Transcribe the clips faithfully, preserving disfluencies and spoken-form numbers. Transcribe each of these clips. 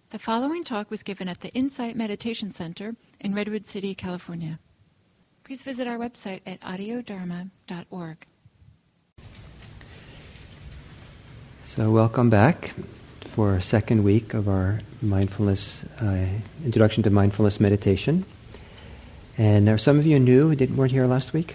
The following talk was given at the Insight Meditation Center in Redwood City, California. Please visit our website at audio dharma dot org. So welcome back for our second week of our mindfulness, uh, Introduction to Mindfulness Meditation. And are some of you new who didn't, weren't here last week?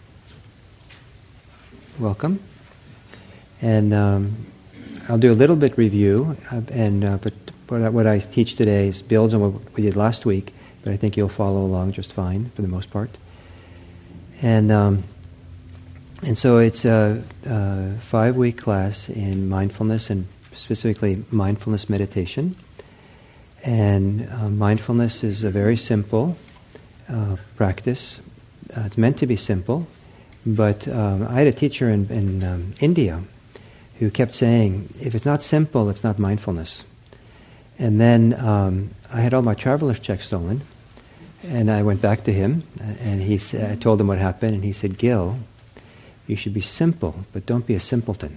Welcome. And um, I'll do a little bit review, uh, and uh, but what I teach today is builds on what we did last week, but I think you'll follow along just fine for the most part. And um, and so it's a, a five-week class in mindfulness and specifically mindfulness meditation. And uh, mindfulness is a very simple uh, practice. Uh, it's meant to be simple, but um, I had a teacher in, in um, India who kept saying, if it's not simple, it's not mindfulness. And then um, I had all my traveler's checks stolen, and I went back to him, and he sa- I told him what happened, and he said, Gil, you should be simple, but don't be a simpleton.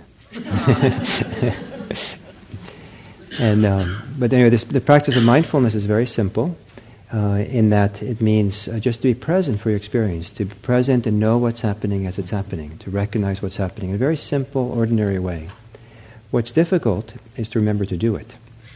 and um, But anyway, this, the practice of mindfulness is very simple, uh, in that it means uh, just to be present for your experience, to be present and know what's happening as it's happening, to recognize what's happening in a very simple, ordinary way. What's difficult is to remember to do it.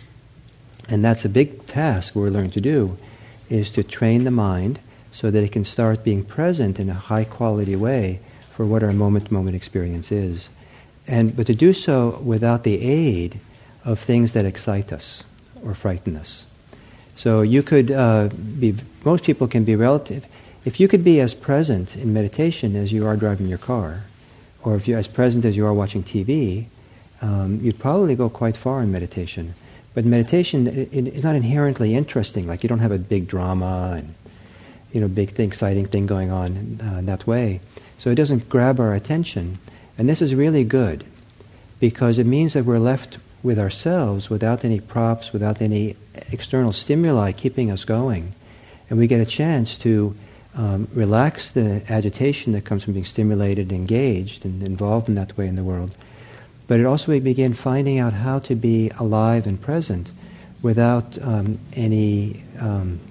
And that's a big task we're learning to do, is to train the mind so that it can start being present in a high-quality way for what our moment-to-moment experience is. And but to do so without the aid of things that excite us or frighten us. So you could uh, be, most people can be relative, if you could be as present in meditation as you are driving your car, or if you're as present as you are watching T V, um, you'd probably go quite far in meditation. But meditation is not inherently interesting. Like you don't have a big drama and you know big thing, exciting thing going on uh, in that way. So it doesn't grab our attention. And this is really good because it means that we're left with ourselves without any props, without any external stimuli keeping us going. And we get a chance to um, relax the agitation that comes from being stimulated, engaged, and involved in that way in the world. But it also we begin finding out how to be alive and present without um, any um,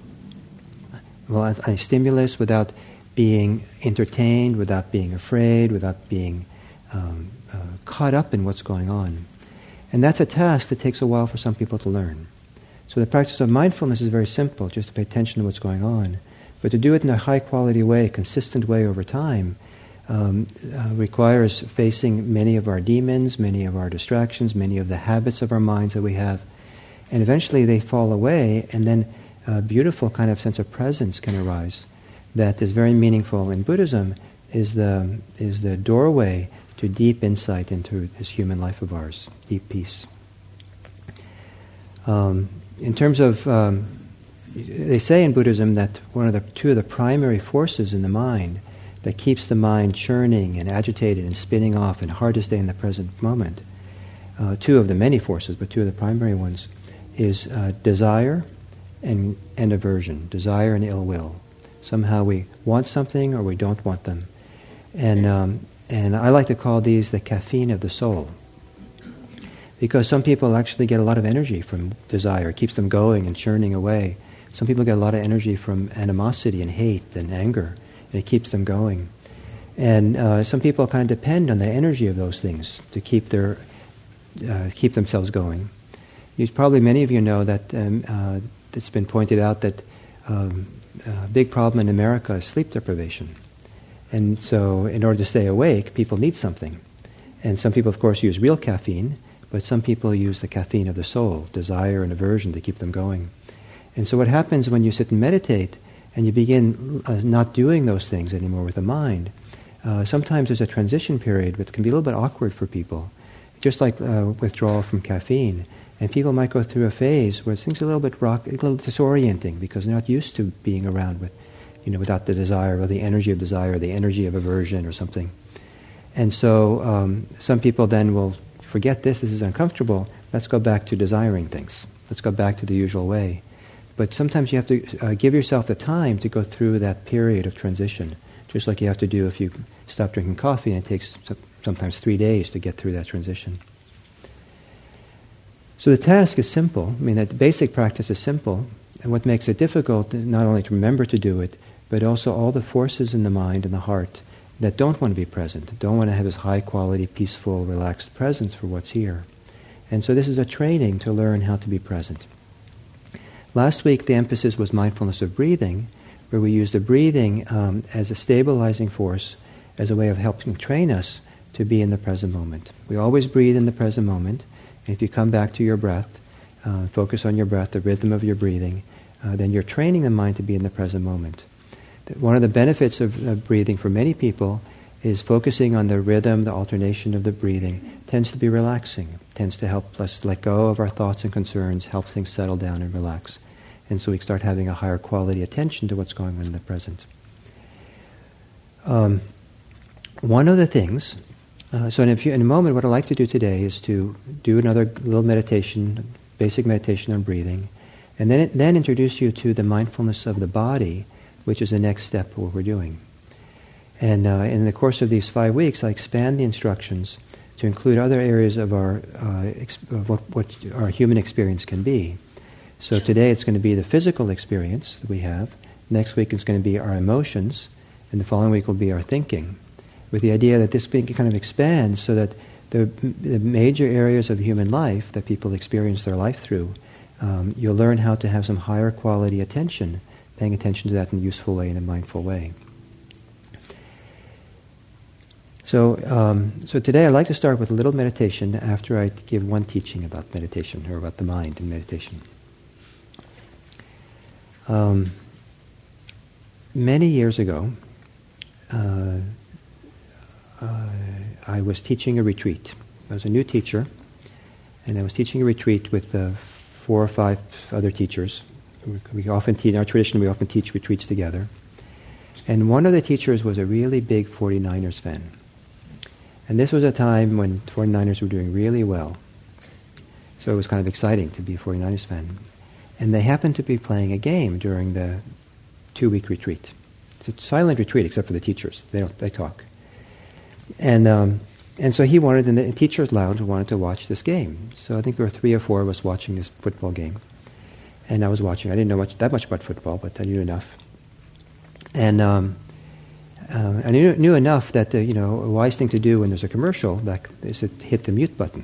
well, any stimulus, without being entertained, without being afraid, without being um, uh, caught up in what's going on. And that's a task that takes a while for some people to learn. So the practice of mindfulness is very simple, just to pay attention to what's going on. But to do it in a high-quality way, consistent way over time, Um, uh, requires facing many of our demons, many of our distractions, many of the habits of our minds that we have. And eventually they fall away, and then a beautiful kind of sense of presence can arise that is very meaningful in Buddhism, is the, is the doorway to deep insight into this human life of ours, deep peace. Um, in terms of, um, they say in Buddhism that one of the two of the primary forces in the mind that keeps the mind churning and agitated and spinning off and hard to stay in the present moment, uh, two of the many forces, but two of the primary ones, is uh, desire and, and aversion, desire and ill will. Somehow we want something or we don't want them. And, um, and I like to call these the caffeine of the soul. Because some people actually get a lot of energy from desire. It keeps them going and churning away. Some people get a lot of energy from animosity and hate and anger. And it keeps them going. And uh, some people kind of depend on the energy of those things to keep their uh, keep themselves going. You, probably many of you know that um, uh, it's been pointed out that um, a big problem in America is sleep deprivation. And so in order to stay awake, people need something. And some people, of course, use real caffeine, but some people use the caffeine of the soul, desire and aversion, to keep them going. And so what happens when you sit and meditate and you begin uh, not doing those things anymore with the mind, uh, sometimes there's a transition period which can be a little bit awkward for people, just like uh, withdrawal from caffeine. And people might go through a phase where things are a little bit rock, a little disorienting because they're not used to being around with, you know, without the desire or the energy of desire, or the energy of aversion or something. And so um, some people then will forget this, this is uncomfortable, let's go back to desiring things. Let's go back to the usual way. But sometimes you have to uh, give yourself the time to go through that period of transition, just like you have to do if you stop drinking coffee, and it takes sometimes three days to get through that transition. So the task is simple. I mean, that the basic practice is simple. And what makes it difficult is not only to remember to do it, but also all the forces in the mind and the heart that don't want to be present, don't want to have this high-quality, peaceful, relaxed presence for what's here. And so this is a training to learn how to be present. Last week, the emphasis was mindfulness of breathing, where we used the breathing um, as a stabilizing force, as a way of helping train us to be in the present moment. We always breathe in the present moment. And if you come back to your breath, uh, focus on your breath, the rhythm of your breathing, uh, then you're training the mind to be in the present moment. One of the benefits of, of breathing for many people is focusing on the rhythm, the alternation of the breathing, tends to be relaxing, tends to help us let go of our thoughts and concerns, help things settle down and relax. And so we start having a higher quality attention to what's going on in the present. Um, one of the things, uh, so in a, few, in a moment what I'd like to do today is to do another little meditation, basic meditation on breathing, and then, then introduce you to the mindfulness of the body, which is the next step of what we're doing. And uh, in the course of these five weeks, I expand the instructions to include other areas of our uh, ex- of what, what our human experience can be. So today it's going to be the physical experience that we have. Next week it's going to be our emotions, and the following week will be our thinking, with the idea that this kind of expands so that the, the major areas of human life that people experience their life through, um, you'll learn how to have some higher quality attention, paying attention to that in a useful way, in a mindful way. So, um, so today I'd like to start with a little meditation after I give one teaching about meditation, or about the mind and meditation. Um, many years ago, uh, uh, I was teaching a retreat. I was a new teacher, and I was teaching a retreat with uh, four or five other teachers. We often teach, in our tradition, we often teach retreats together. And one of the teachers was a really big forty-niners fan. And this was a time when forty-niners were doing really well. So it was kind of exciting to be a forty-niners fan. And they happened to be playing a game during the two-week retreat. It's a silent retreat except for the teachers. They don't, they talk. And um, and so he wanted, in the teacher's lounge, wanted to watch this game. So I think there were three or four of us watching this football game. And I was watching. I didn't know much that much about football, but I knew enough. And um, uh, I knew, knew enough that, uh, you know, a wise thing to do when there's a commercial back is to hit the mute button.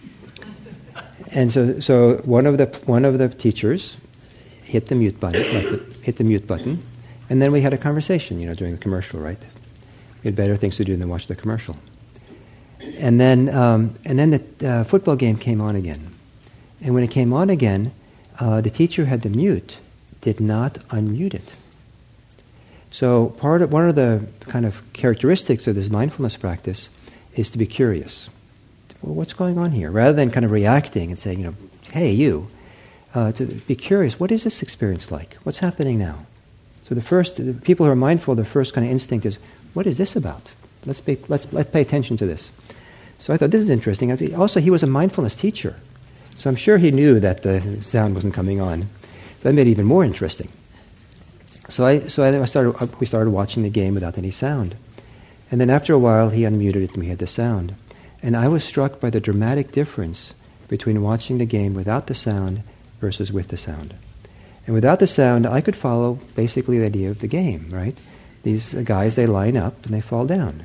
And so, so one of the one of the teachers hit the mute button, hit the mute button, and then we had a conversation, you know, during the commercial, right? We had better things to do than watch the commercial. And then, um, and then the uh, football game came on again. And when it came on again, uh, the teacher had the mute, did not unmute it. So part of one of the kind of characteristics of this mindfulness practice is to be curious. Well, what's going on here? Rather than kind of reacting and saying, you know, hey, you, uh, to be curious, what is this experience like? What's happening now? So the first, the people who are mindful, the first kind of instinct is, what is this about? Let's pay, let's, let's pay attention to this. So I thought, this is interesting. Also, he was a mindfulness teacher. So I'm sure he knew that the sound wasn't coming on. That made it even more interesting. So I, so I started, we started watching the game without any sound. And then after a while, he unmuted it and we had the sound. And I was struck by the dramatic difference between watching the game without the sound versus with the sound. And without the sound, I could follow basically the idea of the game, right? These guys, they line up and they fall down.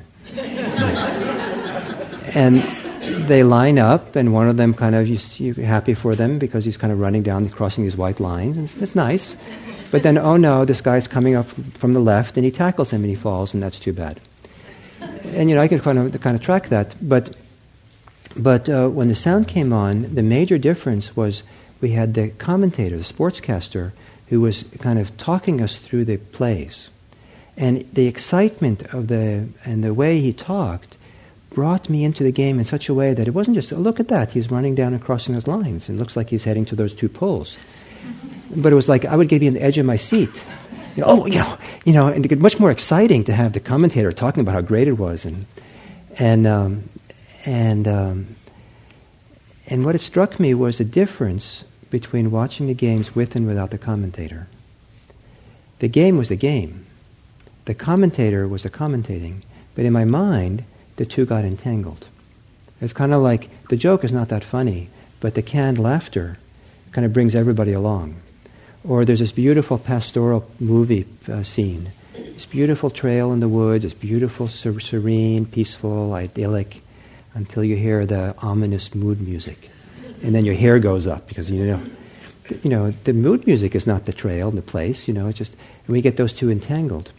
And they line up, and one of them kind of, you, you're happy for them because he's kind of running down, crossing these white lines, and it's, it's nice. But then, oh no, this guy's coming up from the left, and he tackles him and he falls, and that's too bad. And, you know, I could kind of, kind of track that. But But uh, when the sound came on, the major difference was we had the commentator, the sportscaster, who was kind of talking us through the plays. And the excitement of the, and the way he talked brought me into the game in such a way that it wasn't just, oh, look at that, he's running down and crossing those lines. It looks like he's heading to those two poles. But it was like I would get on the edge of my seat. You know, oh, you know, you know, and it was much more exciting to have the commentator talking about how great it was. And, and, um, And um, and what it struck me was the difference between watching the games with and without the commentator. The game was the game. The commentator was the commentating. But in my mind, the two got entangled. It's kind of like, the joke is not that funny, but the canned laughter kind of brings everybody along. Or there's this beautiful pastoral movie uh, scene. This beautiful trail in the woods, it's beautiful, ser- serene, peaceful, idyllic, until you hear the ominous mood music. And then your hair goes up because, you know, th- you know, the mood music is not the trail and the place, you know, it's just, and we get those two entangled.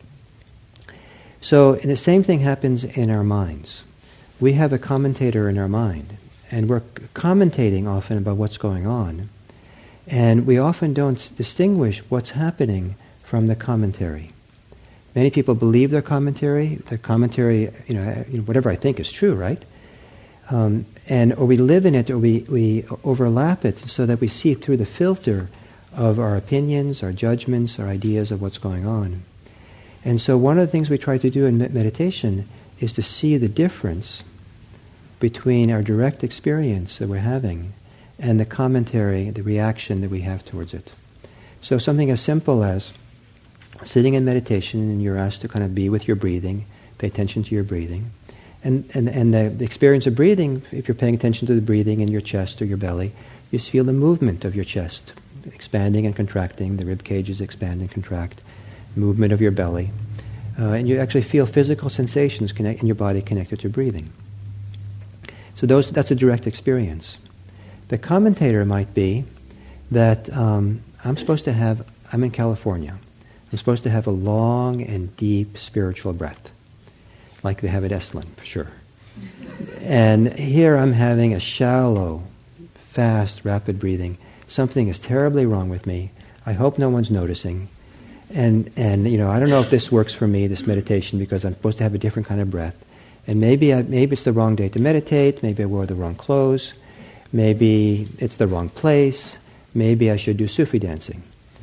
So the same thing happens in our minds. We have a commentator in our mind, and we're commentating often about what's going on. And we often don't distinguish what's happening from the commentary. Many people believe their commentary. Their commentary, you know, whatever I think is true, right? Um, and or we live in it, or we, we overlap it so that we see through the filter of our opinions, our judgments, our ideas of what's going on. And so one of the things we try to do in meditation is to see the difference between our direct experience that we're having and the commentary, the reaction that we have towards it. So something as simple as sitting in meditation and you're asked to kind of be with your breathing, pay attention to your breathing. And, and, and the, the experience of breathing, if you're paying attention to the breathing in your chest or your belly, you just feel the movement of your chest, expanding and contracting, the rib cages expand and contract, movement of your belly. Uh, and you actually feel physical sensations connect, in your body connected to breathing. So those, that's a direct experience. The commentator might be that um, I'm supposed to have, I'm in California, I'm supposed to have a long and deep spiritual breath, like they have at Esalen, for sure. And here I'm having a shallow, fast, rapid breathing. Something is terribly wrong with me. I hope no one's noticing. And, and you know, I don't know if this works for me, this meditation, because I'm supposed to have a different kind of breath. And maybe I, maybe it's the wrong day to meditate, maybe I wore the wrong clothes, maybe it's the wrong place, maybe I should do Sufi dancing.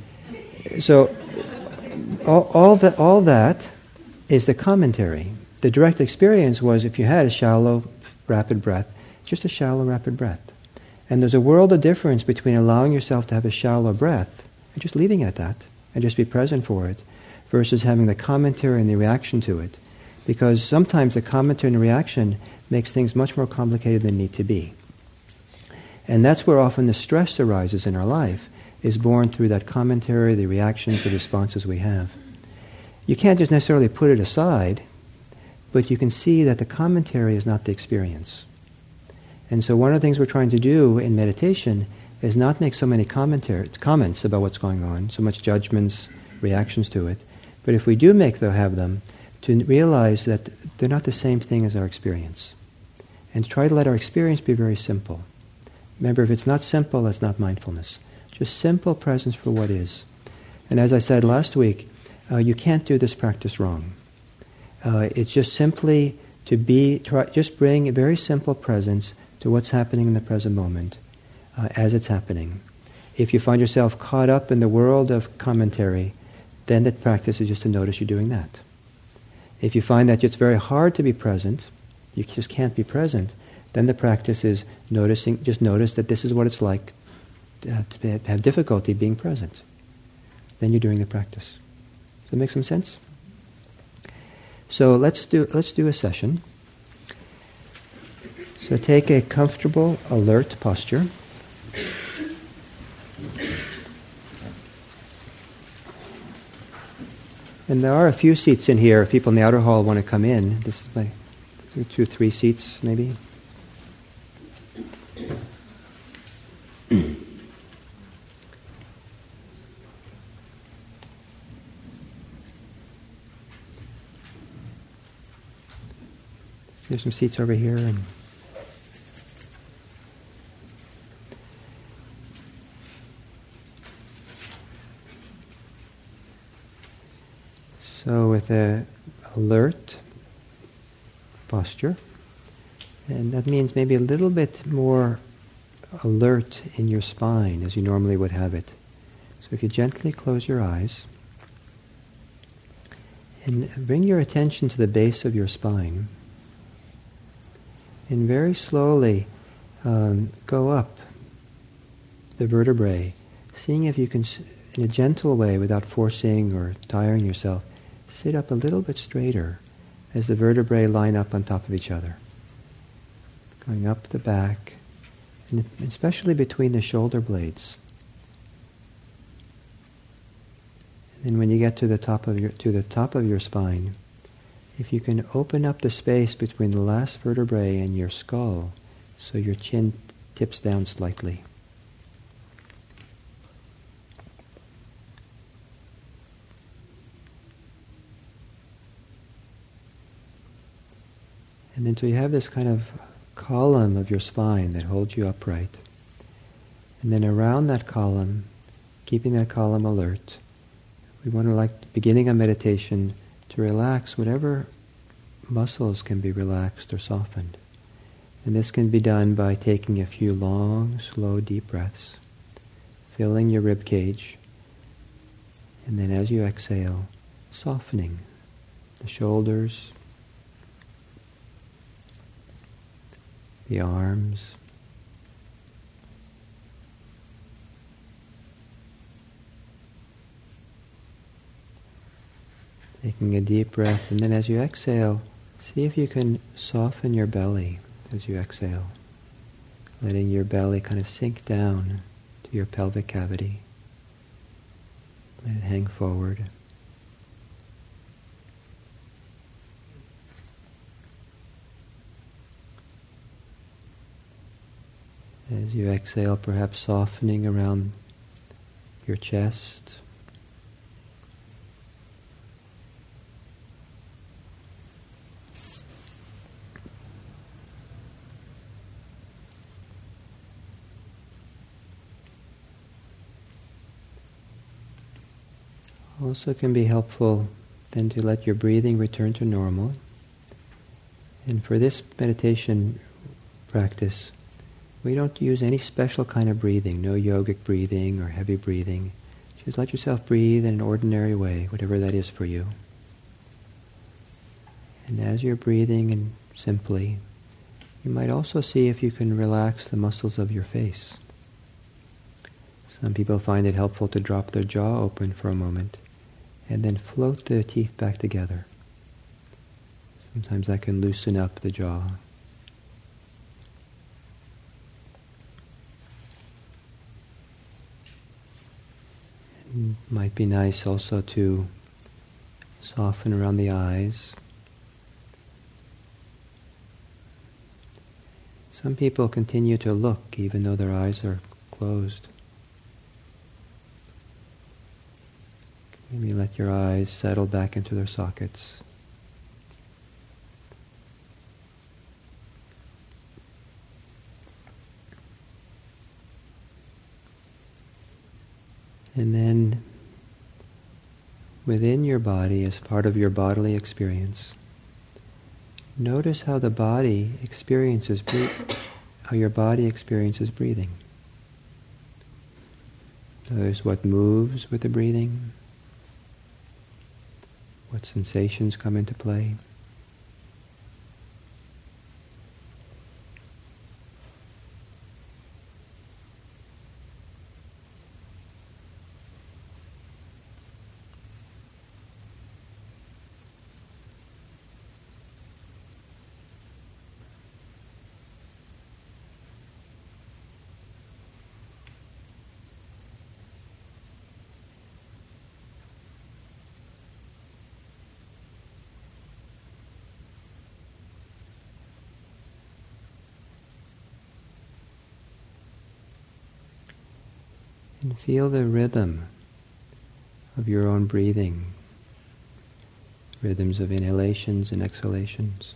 So all, all, that, all that is the commentary. The direct experience was if you had a shallow, rapid breath, just a shallow, rapid breath. And there's a world of difference between allowing yourself to have a shallow breath and just leaving it at that and just be present for it versus having the commentary and the reaction to it. Because sometimes the commentary and the reaction makes things much more complicated than need to be. And that's where often the stress arises in our life, is born through that commentary, the reactions, the responses we have. You can't just necessarily put it aside, but you can see that the commentary is not the experience. And so one of the things we're trying to do in meditation is not make so many commentary, comments about what's going on, so much judgments, reactions to it, but if we do make them, have them, to realize that they're not the same thing as our experience. And to try to let our experience be very simple. Remember, if it's not simple, that's not mindfulness. Just simple presence for what is. And as I said last week, uh, you can't do this practice wrong. Uh, it's just simply to be, try, just bring a very simple presence to what's happening in the present moment uh, as it's happening. If you find yourself caught up in the world of commentary, then the practice is just to notice you're doing that. If you find that it's very hard to be present, you just can't be present, then the practice is noticing, just notice that this is what it's like to have, to have difficulty being present. Then you're doing the practice. Does that make some sense? So let's do let's do a session. So take a comfortable, alert posture. And there are a few seats in here if people in the outer hall want to come in. This is my two, two three seats maybe. There's some seats over here. And so with a alert posture, and that means maybe a little bit more alert in your spine as you normally would have it. So if you gently close your eyes and bring your attention to the base of your spine, and very slowly um, go up the vertebrae, seeing if you can, in a gentle way, without forcing or tiring yourself, sit up a little bit straighter as the vertebrae line up on top of each other. Going up the back and especially between the shoulder blades. And then when you get to the top of your to the top of your spine, if you can open up the space between the last vertebrae and your skull, so your chin tips down slightly. And then so you have this kind of column of your spine that holds you upright. And then around that column, keeping that column alert, we want to, like beginning a meditation, to relax whatever muscles can be relaxed or softened. And this can be done by taking a few long, slow, deep breaths, filling your rib cage, and then as you exhale, softening the shoulders, the arms, taking a deep breath, and then as you exhale, see if you can soften your belly as you exhale, letting your belly kind of sink down to your pelvic cavity. Let it hang forward. As you exhale, perhaps softening around your chest. Also can be helpful then to let your breathing return to normal. And for this meditation practice, we don't use any special kind of breathing, no yogic breathing or heavy breathing. Just let yourself breathe in an ordinary way, whatever that is for you. And as you're breathing and simply, you might also see if you can relax the muscles of your face. Some people find it helpful to drop their jaw open for a moment and then float the teeth back together. Sometimes that can loosen up the jaw. It might be nice also to soften around the eyes. Some people continue to look even though their eyes are closed. Maybe let your eyes settle back into their sockets. And then within your body, as part of your bodily experience, notice how the body experiences bre- how your body experiences breathing. Notice what moves with the breathing. What sensations come into play? And feel the rhythm of your own breathing, rhythms of inhalations and exhalations.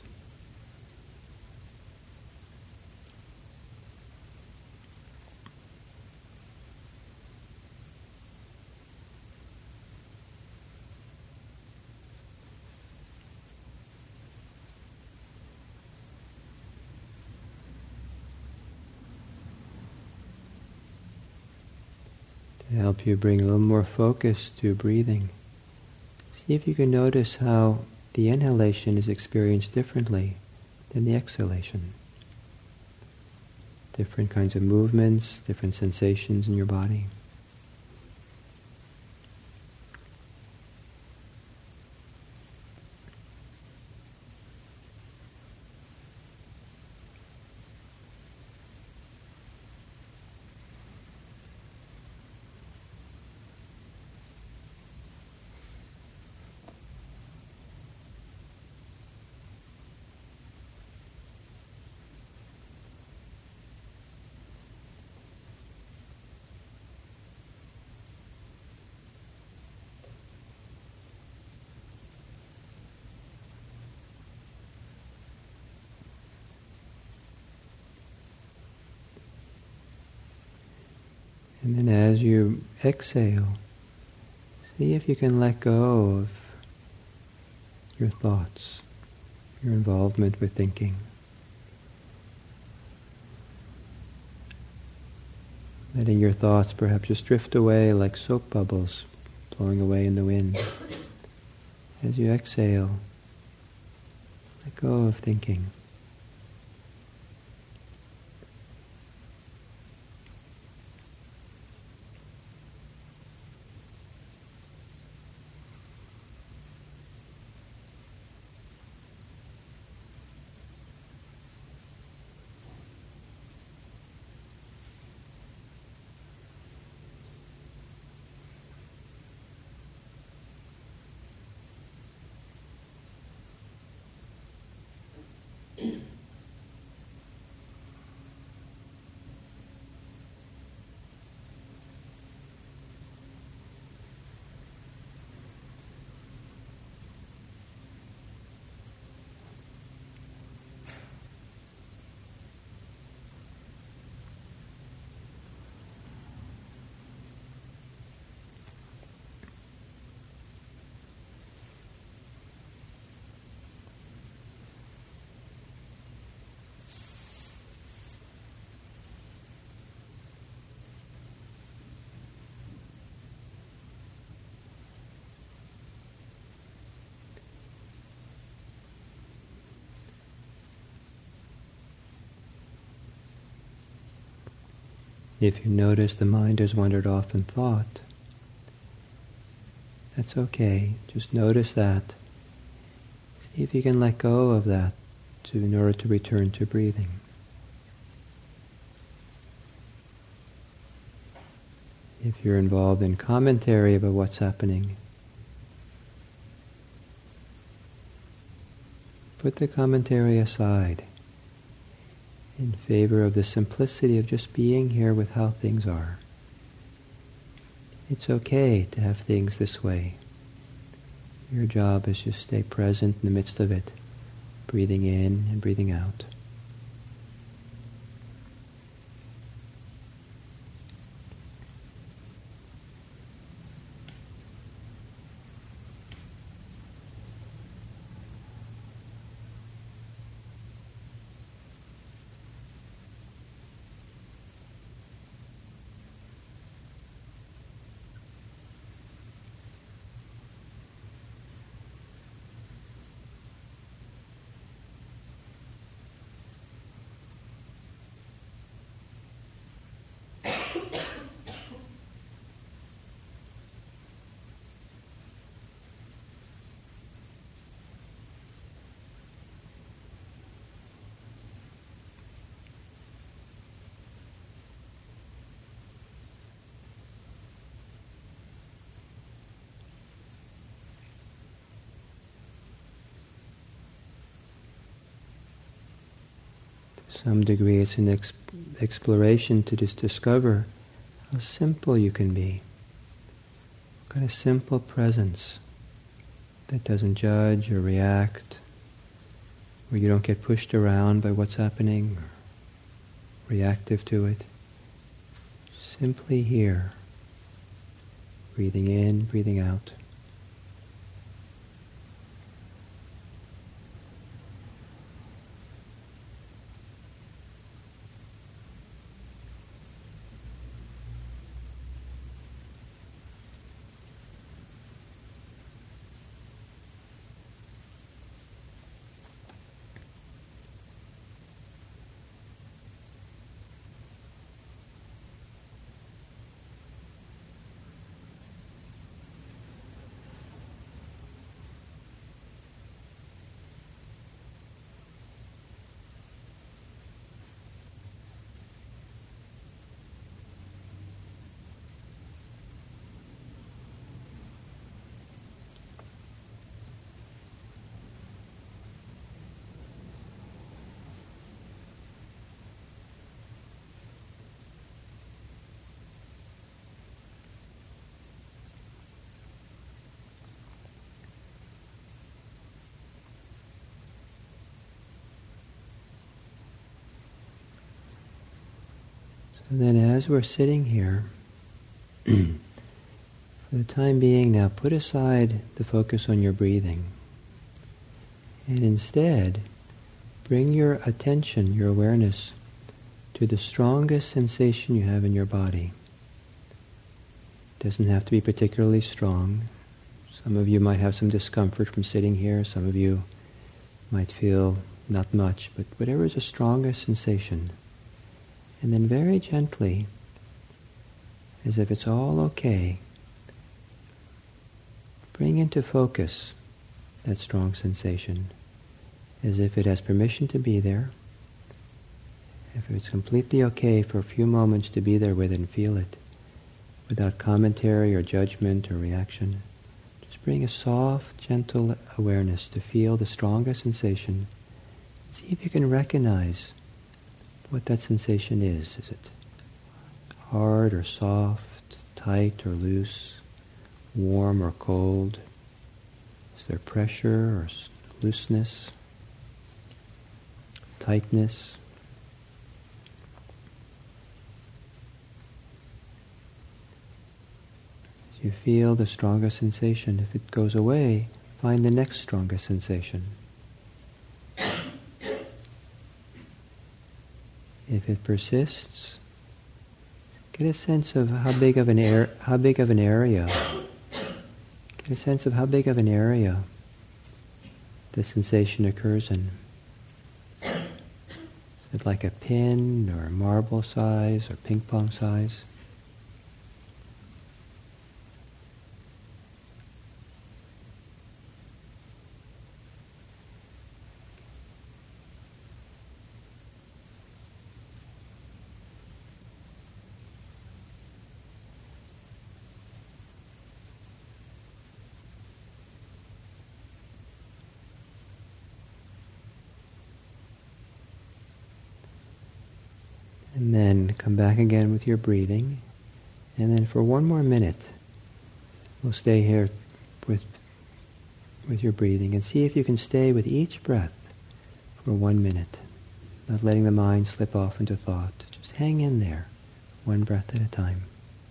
To help you bring a little more focus to breathing, see if you can notice how the inhalation is experienced differently than the exhalation. Different kinds of movements, different sensations in your body. And then as you exhale, see if you can let go of your thoughts, your involvement with thinking. Letting your thoughts perhaps just drift away like soap bubbles blowing away in the wind. As you exhale, let go of thinking. If you notice the mind has wandered off in thought, that's okay. Just notice that. See if you can let go of that to, in order to return to breathing. If you're involved in commentary about what's happening, put the commentary aside in favor of the simplicity of just being here with how things are. It's okay to have things this way. Your job is just stay present in the midst of it, breathing in and breathing out. To some degree, it's an ex- exploration to just discover how simple you can be. What kind of simple presence that doesn't judge or react, where you don't get pushed around by what's happening or reactive to it. Simply here, breathing in, breathing out. And then as we're sitting here, For the time being now, put aside the focus on your breathing. And instead, bring your attention, your awareness, to the strongest sensation you have in your body. It doesn't have to be particularly strong. Some of you might have some discomfort from sitting here. Some of you might feel not much, but whatever is the strongest sensation. And then very gently, as if it's all okay, bring into focus that strong sensation, as if it has permission to be there. If it's completely okay for a few moments to be there with it and feel it, without commentary or judgment or reaction, just bring a soft, gentle awareness to feel the strongest sensation. See if you can recognize what that sensation is. Is it hard or soft, tight or loose, warm or cold? Is there pressure or looseness, tightness? As you feel the strongest sensation, if it goes away, find the next strongest sensation. If it persists, get a sense of how big of an air, how big of an area. Get a sense of how big of an area the sensation occurs in. Is it like a pin or a marble size or ping pong size? And then come back again with your breathing. And then for one more minute, we'll stay here with, with your breathing and see if you can stay with each breath for one minute, not letting the mind slip off into thought. Just hang in there, one breath at a time.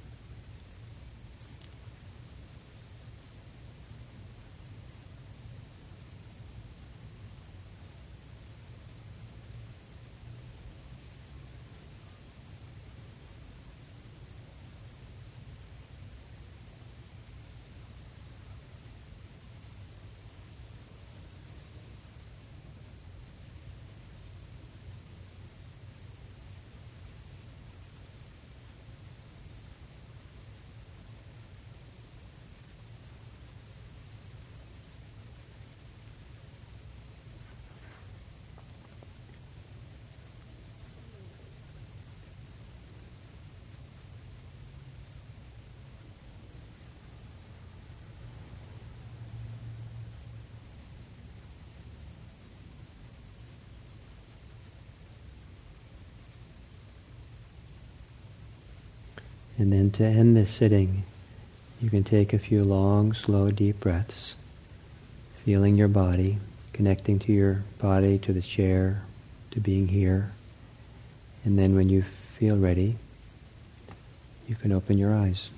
And then to end this sitting, you can take a few long, slow, deep breaths, feeling your body, connecting to your body, to the chair, to being here. And then when you feel ready, you can open your eyes.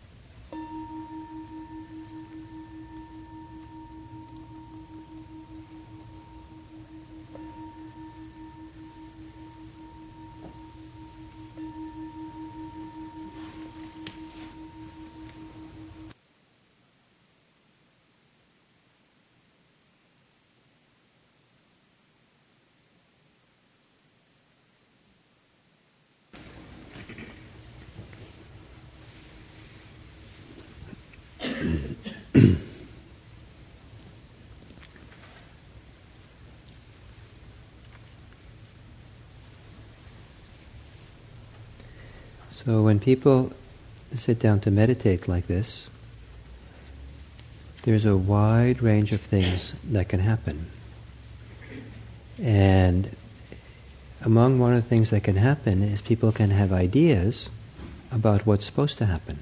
So when people sit down to meditate like this, there's a wide range of things that can happen. And among one of the things that can happen is people can have ideas about what's supposed to happen.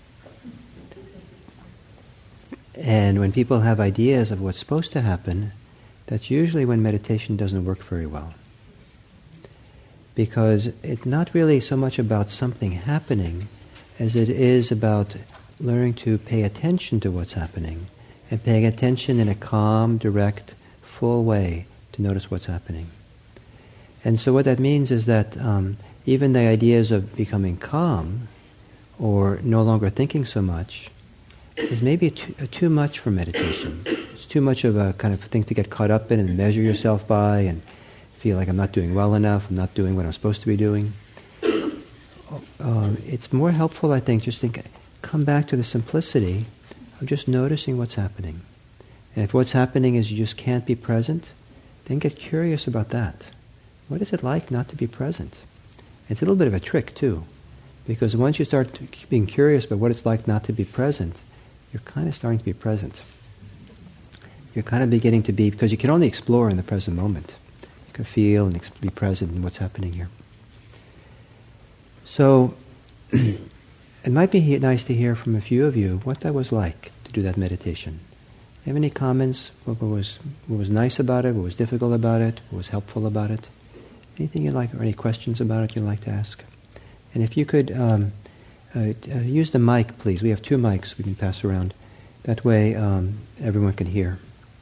And when people have ideas of what's supposed to happen, that's usually when meditation doesn't work very well. Because it's not really so much about something happening as it is about learning to pay attention to what's happening, and paying attention in a calm, direct, full way to notice what's happening. And so what that means is that um, even the ideas of becoming calm or no longer thinking so much is maybe too, uh, too much for meditation. It's too much of a kind of thing to get caught up in and measure yourself by and feel like I'm not doing well enough, I'm not doing what I'm supposed to be doing. Uh, it's more helpful, I think, just to come back to the simplicity of just noticing what's happening. And if what's happening is you just can't be present, then get curious about that. What is it like not to be present? It's a little bit of a trick, too, because once you start being curious about what it's like not to be present, you're kind of starting to be present. You're kind of beginning to be, because you can only explore in the present moment. You can feel and ex- be present in what's happening here. So, it might be he- nice to hear from a few of you what that was like to do that meditation. Have any comments? What was what was nice about it? What was difficult about it? What was helpful about it? Anything you'd like, or any questions about it you'd like to ask? And if you could um, uh, uh, use the mic, please. We have two mics we can pass around. That way, um, everyone can hear.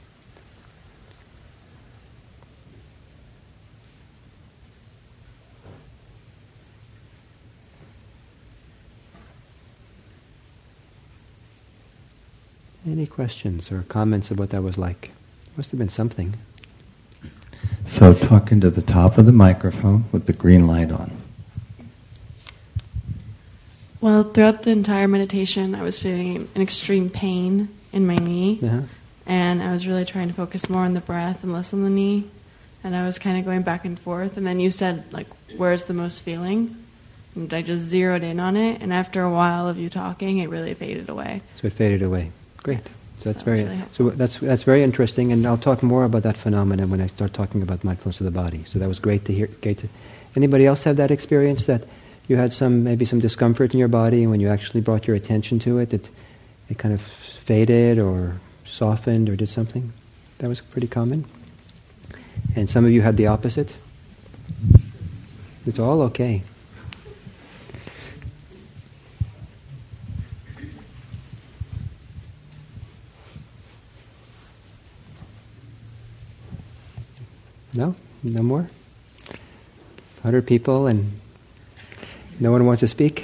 Any questions or comments of what that was like? Must have been something. So talking to the top of the microphone with the green light on. Well, throughout the entire meditation, I was feeling an extreme pain in my knee. Uh-huh. And I was really trying to focus more on the breath and less on the knee. And I was kind of going back and forth. And then you said, like, where's the most feeling? And I just zeroed in on it. And after a while of you talking, it really faded away. So it faded away. Great. So that's That was very really helpful. so that's that's very interesting, and I'll talk more about that phenomenon when I start talking about mindfulness of the body. So that was great to hear. Great to, anybody else have that experience that you had some maybe some discomfort in your body, and when you actually brought your attention to it, it it kind of faded or softened or did something? That was pretty common. And some of you had the opposite. It's all okay. No? No more? one hundred people and no one wants to speak?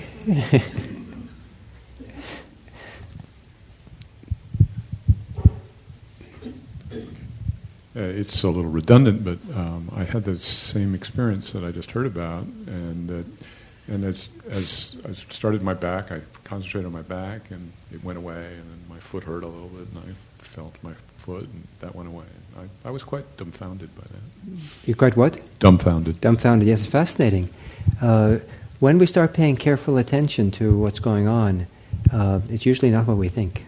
Uh, it's a little redundant, but um, I had the same experience that I just heard about, and that, and as as I started my back, I concentrated on my back, and it went away, and then my foot hurt a little bit, and I felt my foot, and that went away. I, I was quite dumbfounded by that. You're quite what? Dumbfounded. Dumbfounded, yes, it's fascinating. Uh, when we start paying careful attention to what's going on, uh, it's usually not what we think.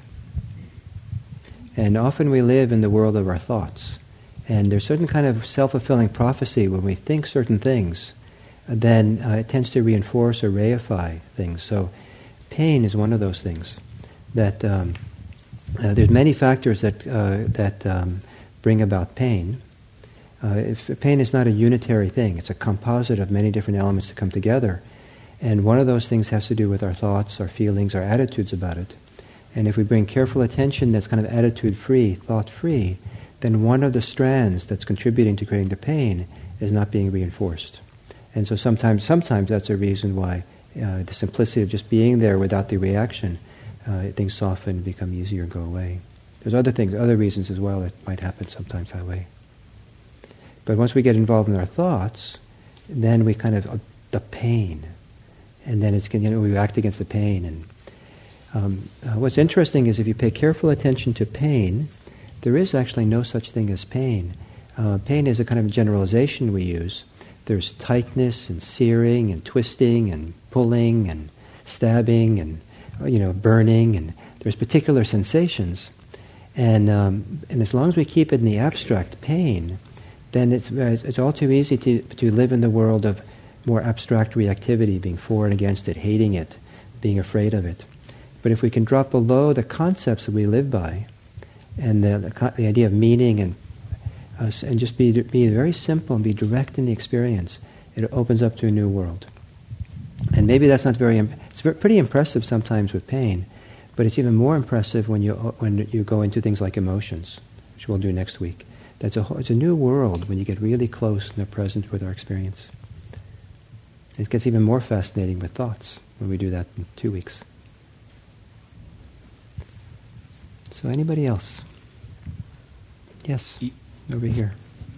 And often we live in the world of our thoughts. And there's certain kind of self-fulfilling prophecy when we think certain things, then uh, it tends to reinforce or reify things. So pain is one of those things. That um, uh, there's many factors that uh, that um, bring about pain. Uh, if pain is not a unitary thing, it's a composite of many different elements that come together. And one of those things has to do with our thoughts, our feelings, our attitudes about it. And if we bring careful attention that's kind of attitude-free, thought-free, then one of the strands that's contributing to creating the pain is not being reinforced. And so sometimes sometimes that's a reason why uh, the simplicity of just being there without the reaction, uh, things soften, become easier, go away. There's other things, other reasons as well that might happen sometimes that way. But once we get involved in our thoughts, then we kind of, uh, the pain, and then it's, you know, we act against the pain. And um, uh, what's interesting is if you pay careful attention to pain, there is actually no such thing as pain. Uh, pain is a kind of generalization we use. There's tightness and searing and twisting and pulling and stabbing and, you know, burning, and there's particular sensations. And um, and as long as we keep it in the abstract pain, then it's it's all too easy to to live in the world of more abstract reactivity, being for and against it, hating it, being afraid of it. But if we can drop below the concepts that we live by, and the, the, the idea of meaning, and uh, and just be be very simple and be direct in the experience, it opens up to a new world. And maybe that's not very it's It's very, pretty impressive sometimes with pain, but it's even more impressive when you when you go into things like emotions, which we'll do next week. That's a whole, it's a new world when you get really close and are present with our experience. It gets even more fascinating with thoughts when we do that in two weeks. So anybody else? Yes, over here.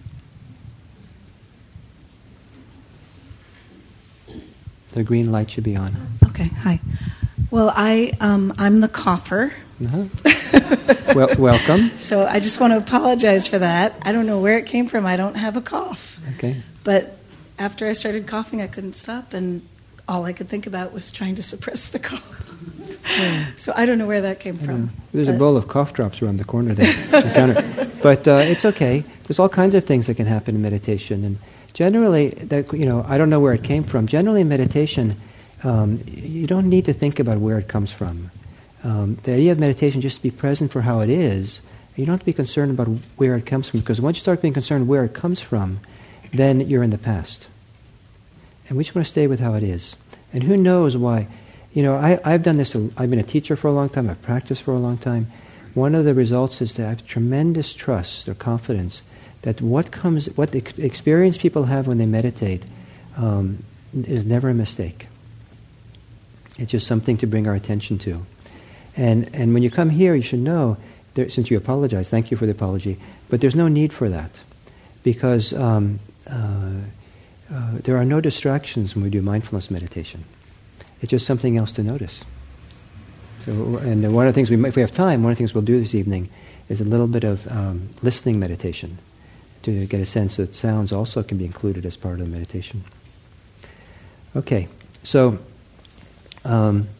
The green light should be on. Okay, hi. Well, I, um, I'm the cougher. Uh-huh. Well, welcome. So I just want to apologize for that. I don't know where it came from. I don't have a cough. Okay. But after I started coughing, I couldn't stop, and all I could think about was trying to suppress the cough. So I don't know where that came from. There's but. a bowl of cough drops around the corner there. The counter. But uh, it's okay. There's all kinds of things that can happen in meditation, and generally, that you know, I don't know where it came from. Generally, in meditation, um, you don't need to think about where it comes from. Um, the idea of meditation is just to be present for how it is. You don't have to be concerned about where it comes from, because once you start being concerned where it comes from, then you're in the past. And we just want to stay with how it is. And who knows why? You know, I, I've done this. I've been a teacher for a long time. I've practiced for a long time. One of the results is to have tremendous trust or confidence that what comes, what the experience people have when they meditate um, is never a mistake. It's just something to bring our attention to. And and when you come here, you should know, there, since you apologize, thank you for the apology, but there's no need for that. Because um, uh, uh, there are no distractions when we do mindfulness meditation. It's just something else to notice. So, and one of the things, we, if we have time, one of the things we'll do this evening is a little bit of um, listening meditation, to get a sense that sounds also can be included as part of the meditation. Okay, so um,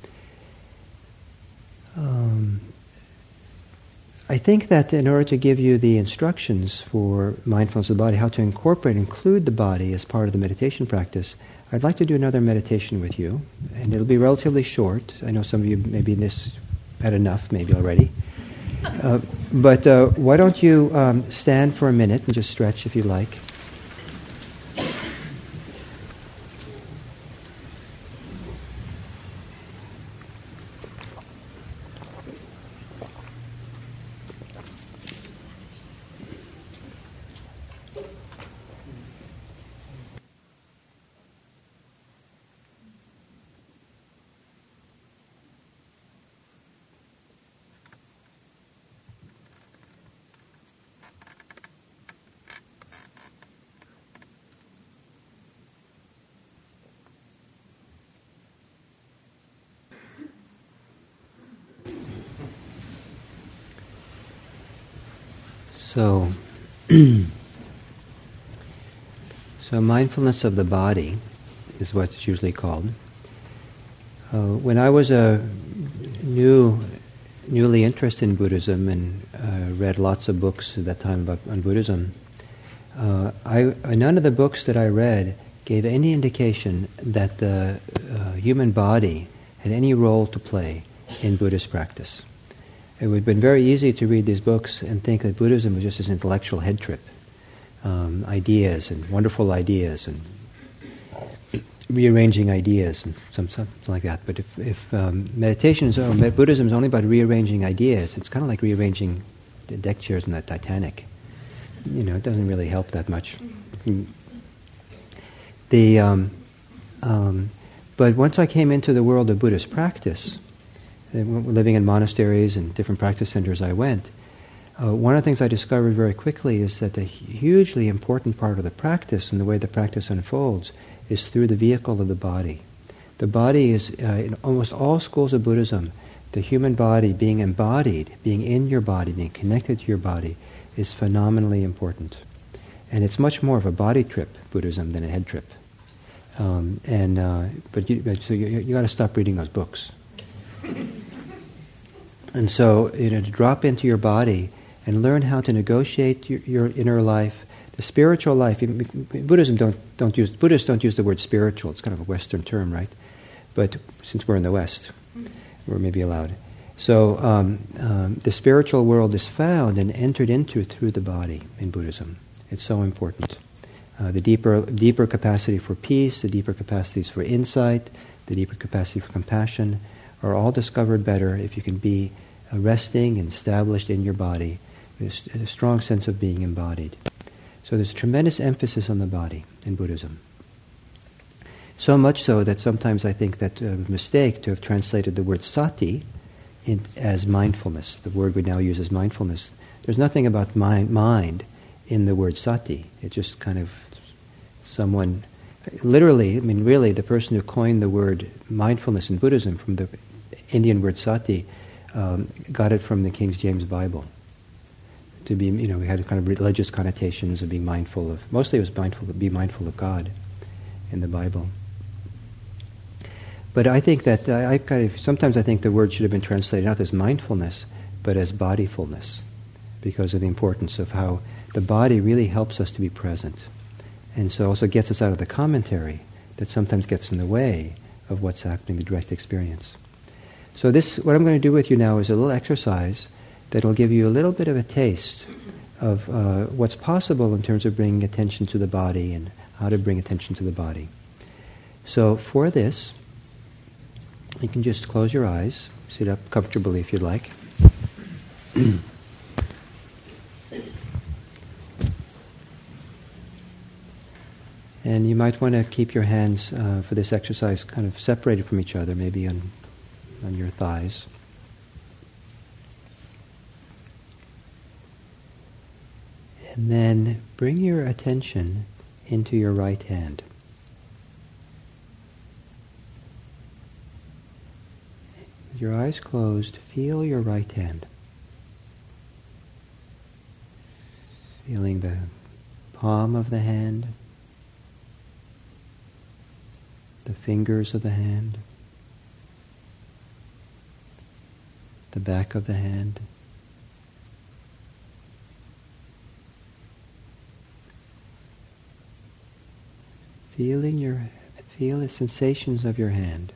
um, I think that in order to give you the instructions for mindfulness of the body, how to incorporate, include the body as part of the meditation practice, I'd like to do another meditation with you, and it'll be relatively short. I know some of you maybe this had enough, maybe already. Uh, but uh, why don't you um, stand for a minute and just stretch if you like. So, so mindfulness of the body is what it's usually called. Uh, when I was a new, newly interested in Buddhism and uh, read lots of books at that time about on Buddhism, uh, I, none of the books that I read gave any indication that the uh, human body had any role to play in Buddhist practice. It would have been very easy to read these books and think that Buddhism was just this intellectual head trip. Um, ideas and wonderful ideas and rearranging ideas and some, something like that. But if, if um, meditation is, or Buddhism is only about rearranging ideas, it's kind of like rearranging the deck chairs in the Titanic. You know, it doesn't really help that much. The um, um, but once I came into the world of Buddhist practice, living in monasteries and different practice centers I went, uh, one of the things I discovered very quickly is that a hugely important part of the practice and the way the practice unfolds is through the vehicle of the body. The body is, uh, in almost all schools of Buddhism, the human body being embodied, being in your body, being connected to your body, is phenomenally important. And it's much more of a body trip, Buddhism, than a head trip. Um, and uh, but you, so you, you got to stop reading those books. And so, you know, to drop into your body and learn how to negotiate your, your inner life, the spiritual life. Buddhism don't don't use Buddhists don't use the word spiritual. It's kind of a Western term, right? But since we're in the West, we're maybe allowed. So um, um, the spiritual world is found and entered into through the body in Buddhism. It's so important. Uh, the deeper deeper capacity for peace, the deeper capacities for insight, the deeper capacity for compassion, are all discovered better if you can be uh, resting and established in your body, with a strong sense of being embodied. So there's a tremendous emphasis on the body in Buddhism. So much so that sometimes I think that uh, a mistake to have translated the word sati in, as mindfulness. The word we now use as mindfulness. There's nothing about mind, mind in the word sati. It's just kind of someone, literally, I mean really, the person who coined the word mindfulness in Buddhism from the Indian word sati um, got it from the King James Bible. To be, you know, we had kind of religious connotations of being mindful of, mostly it was mindful, be mindful of God in the Bible. But I think that, uh, I kind of, sometimes I think the word should have been translated not as mindfulness, but as bodyfulness, because of the importance of how the body really helps us to be present. And so also gets us out of the commentary that sometimes gets in the way of what's happening, the direct experience. So this, what I'm going to do with you now is a little exercise that will give you a little bit of a taste of uh, what's possible in terms of bringing attention to the body and how to bring attention to the body. So for this, you can just close your eyes, sit up comfortably if you'd like. And you might want to keep your hands uh, for this exercise kind of separated from each other, maybe on, on your thighs. And then bring your attention into your right hand. With your eyes closed, feel your right hand. Feeling the palm of the hand, the fingers of the hand, the back of the hand. Feeling your, feel the sensations of your hand.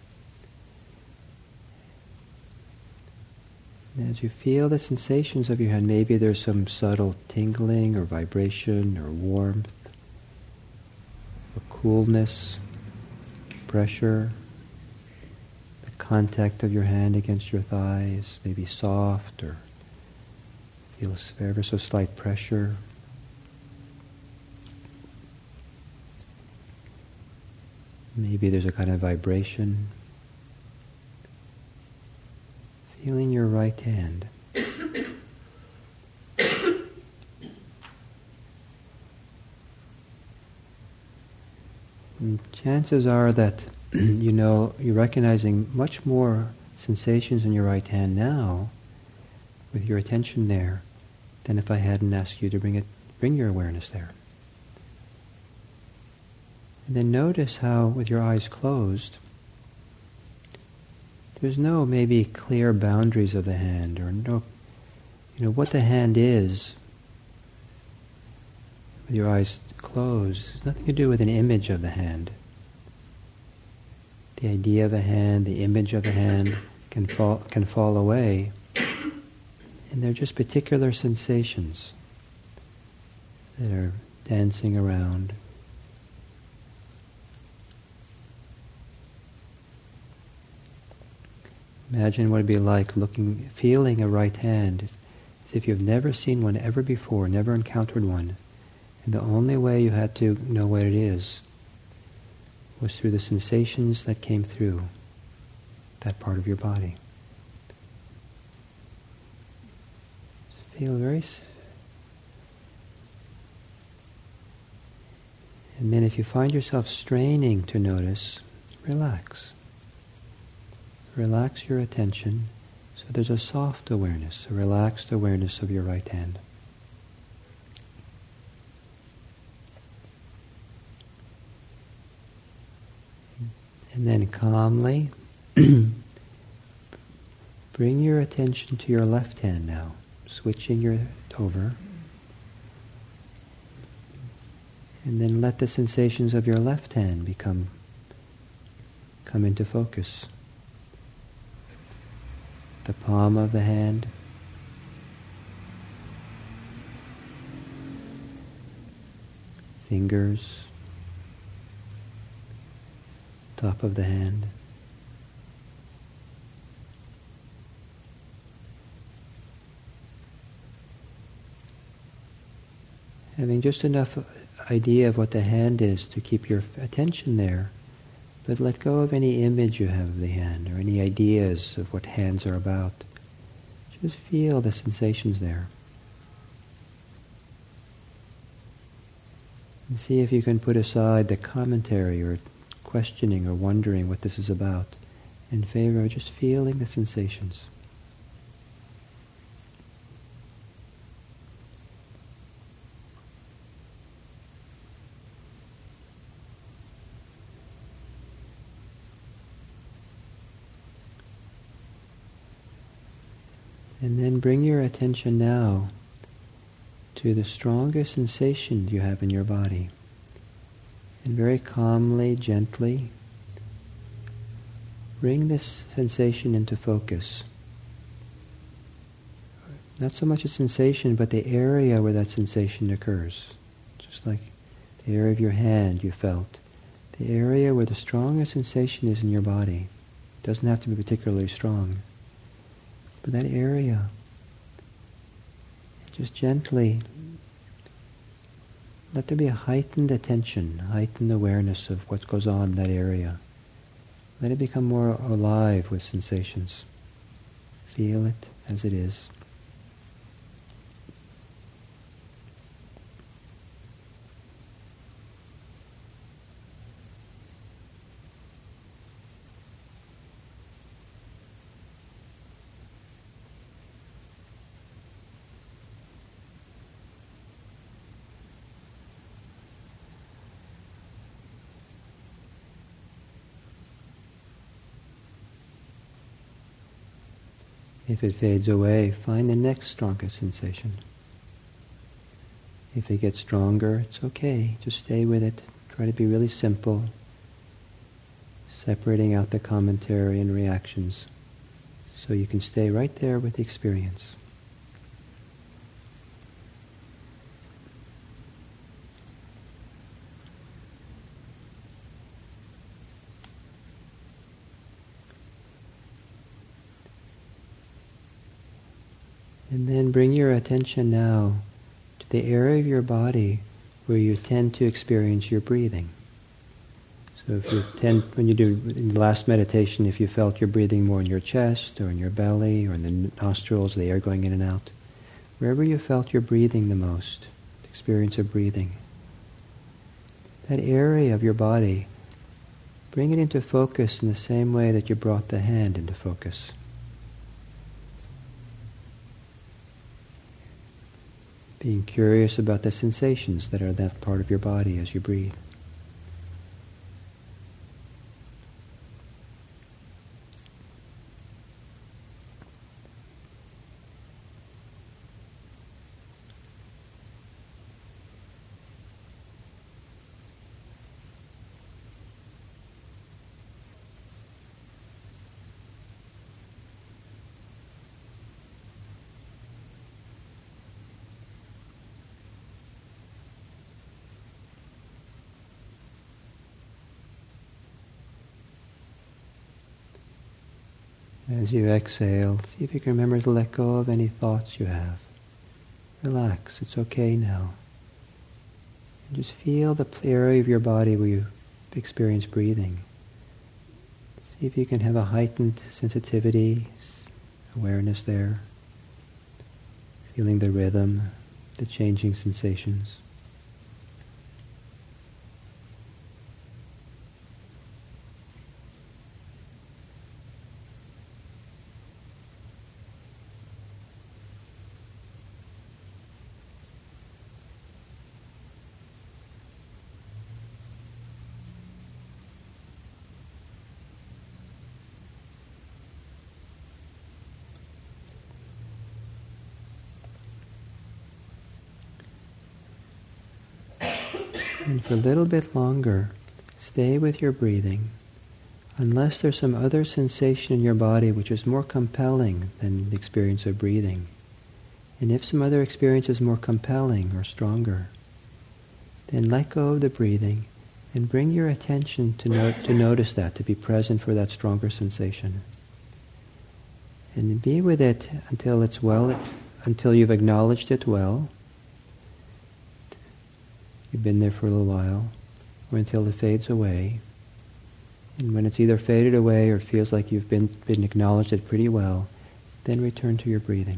And as you feel the sensations of your hand, maybe there's some subtle tingling or vibration or warmth or coolness, pressure, the contact of your hand against your thighs, maybe soft or feel ever so slight pressure. Maybe there's a kind of vibration. Feeling your right hand. And chances are that you know you're recognizing much more sensations in your right hand now with your attention there than if I hadn't asked you to bring it, bring your awareness there. And then notice how, with your eyes closed, there's no maybe clear boundaries of the hand, or no, you know, what the hand is, with your eyes closed, has nothing to do with an image of the hand. The idea of a hand, the image of a hand can fall, can fall away, and they're just particular sensations that are dancing around. Imagine what it'd be like looking, feeling a right hand as if you've never seen one ever before, never encountered one. And the only way you had to know what it is was through the sensations that came through that part of your body. Feel very... S- and then if you find yourself straining to notice, relax. Relax your attention so there's a soft awareness, a relaxed awareness of your right hand. And then calmly bring your attention to your left hand now, switching your over. And then let the sensations of your left hand become come into focus. The palm of the hand, fingers, top of the hand, having just enough idea of what the hand is to keep your attention there, but let go of any image you have of the hand or any ideas of what hands are about. Just feel the sensations there. And see if you can put aside the commentary or questioning or wondering what this is about in favor of just feeling the sensations. And then bring your attention now to the strongest sensation you have in your body. And very calmly, gently, bring this sensation into focus. Not so much a sensation, but the area where that sensation occurs. Just like the area of your hand you felt. The area where the strongest sensation is in your body. It doesn't have to be particularly strong. But that area, just gently let there be a heightened attention, heightened awareness of what goes on in that area. Let it become more alive with sensations. Feel it as it is. If it fades away, find the next strongest sensation. If it gets stronger, it's okay. Just stay with it. Try to be really simple, separating out the commentary and reactions so you can stay right there with the experience. And then bring your attention now to the area of your body where you tend to experience your breathing. So if you tend, when you do in the last meditation, if you felt you're breathing more in your chest or in your belly or in the nostrils, the air going in and out, wherever you felt you're breathing the most, the experience of breathing, that area of your body, bring it into focus in the same way that you brought the hand into focus. Being curious about the sensations that are that part of your body as you breathe. As you exhale, see if you can remember to let go of any thoughts you have. Relax, it's okay now. And just feel the area of your body where you experience breathing. See if you can have a heightened sensitivity, awareness there. Feeling the rhythm, the changing sensations. And for a little bit longer, stay with your breathing, unless there's some other sensation in your body which is more compelling than the experience of breathing. And if some other experience is more compelling or stronger, then let go of the breathing and bring your attention to, no- to notice that, to be present for that stronger sensation. And be with it until it's well, until you've acknowledged it well. you've been there for a little while, or until it fades away. And when it's either faded away or feels like you've been, been acknowledged it pretty well, then return to your breathing.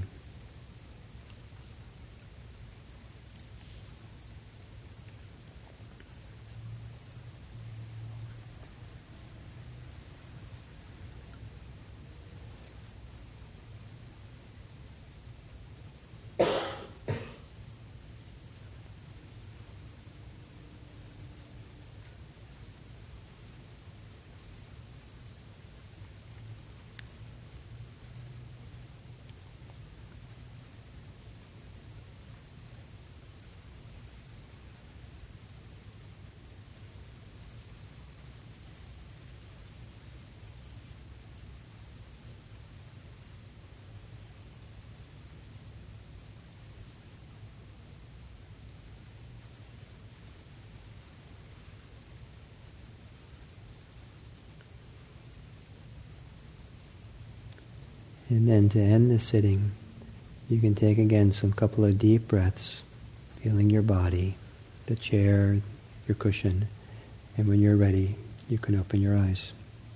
And then to end the sitting, you can take again some couple of deep breaths, feeling your body, the chair, your cushion, and when you're ready, you can open your eyes.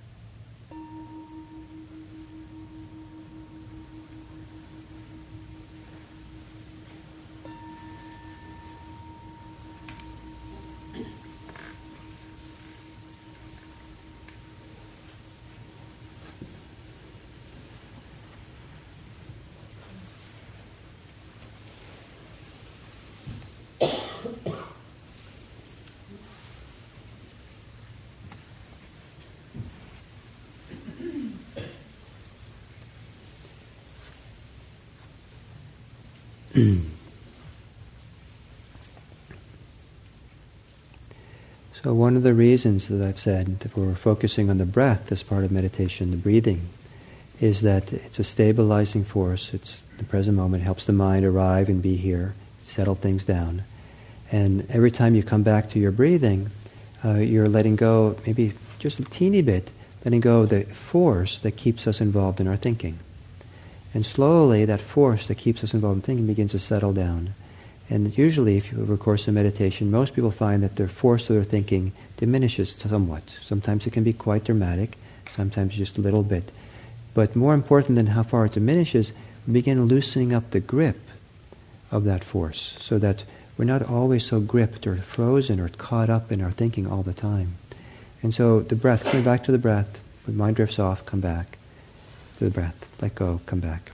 So one of the reasons that I've said that we're focusing on the breath as part of meditation, the breathing, is that it's a stabilizing force. It's the present moment, helps the mind arrive and be here, settle things down. And every time you come back to your breathing, uh, you're letting go, maybe just a teeny bit, letting go of the force that keeps us involved in our thinking. And slowly that force that keeps us involved in thinking begins to settle down. And usually, if you have a course in meditation, most people find that their force of their thinking diminishes somewhat. Sometimes it can be quite dramatic, sometimes just a little bit. But more important than how far it diminishes, we begin loosening up the grip of that force, so that we're not always so gripped or frozen or caught up in our thinking all the time. And so the breath, coming back to the breath, when mind drifts off, come back to the breath, let go, come back.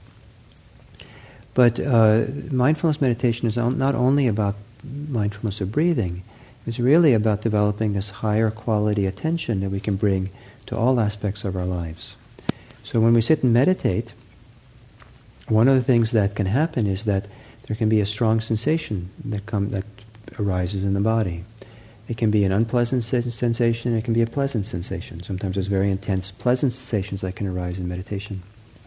But uh, mindfulness meditation is not only about mindfulness of breathing, it's really about developing this higher quality attention that we can bring to all aspects of our lives. So when we sit and meditate, one of the things that can happen is that there can be a strong sensation that come, that arises in the body. It can be an unpleasant sensation, it can be a pleasant sensation. Sometimes there's very intense pleasant sensations that can arise in meditation.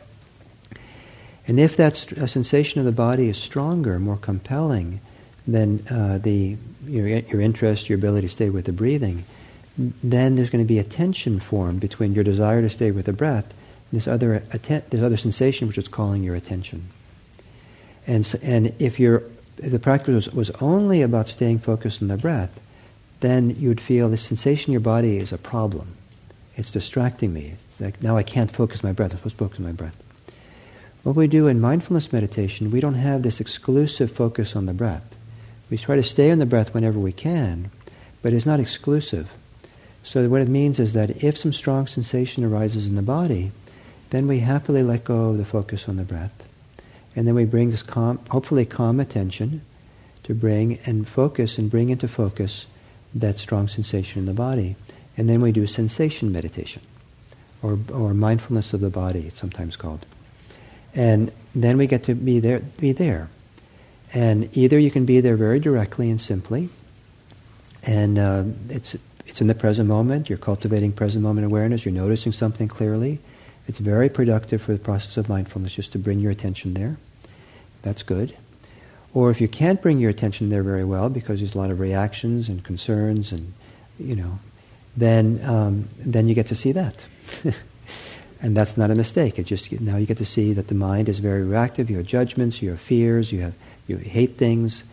And if that st- sensation of the body is stronger, more compelling than uh, the your, your interest, your ability to stay with the breathing, then there's going to be a tension formed between your desire to stay with the breath and this other atten- this other sensation which is calling your attention. And so, and if your if the practice was, was only about staying focused on the breath, then you would feel the sensation in your body is a problem. It's distracting me. It's like, now I can't focus my breath. I'm supposed to focus on my breath. What we do in mindfulness meditation, we don't have this exclusive focus on the breath. We try to stay on the breath whenever we can, but it's not exclusive. So what it means is that if some strong sensation arises in the body, then we happily let go of the focus on the breath. And then we bring this calm, hopefully calm attention to bring and focus and bring into focus that strong sensation in the body. And then we do sensation meditation, or, or mindfulness of the body, it's sometimes called. And then we get to be there, be there. And either you can be there very directly and simply, and uh, it's it's in the present moment, you're cultivating present moment awareness, you're noticing something clearly. It's very productive for the process of mindfulness just to bring your attention there. That's good. Or if you can't bring your attention there very well because there's a lot of reactions and concerns and, you know, then um, then you get to see that. And that's not a mistake. It just now you get to see that the mind is very reactive. You have judgments, you have fears, you have you hate things,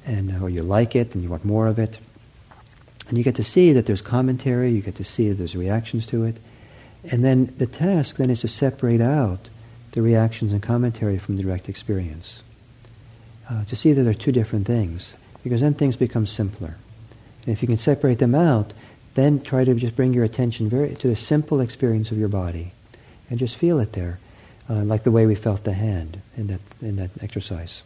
and or you like it and you want more of it. And you get to see that there's commentary, you get to see that there's reactions to it. And then the task then is to separate out the reactions and commentary from the direct experience. Uh, to see that they're two different things, because then things become simpler. And if you can separate them out, then try to just bring your attention very to the simple experience of your body, and just feel it there, uh, like the way we felt the hand in that in that exercise.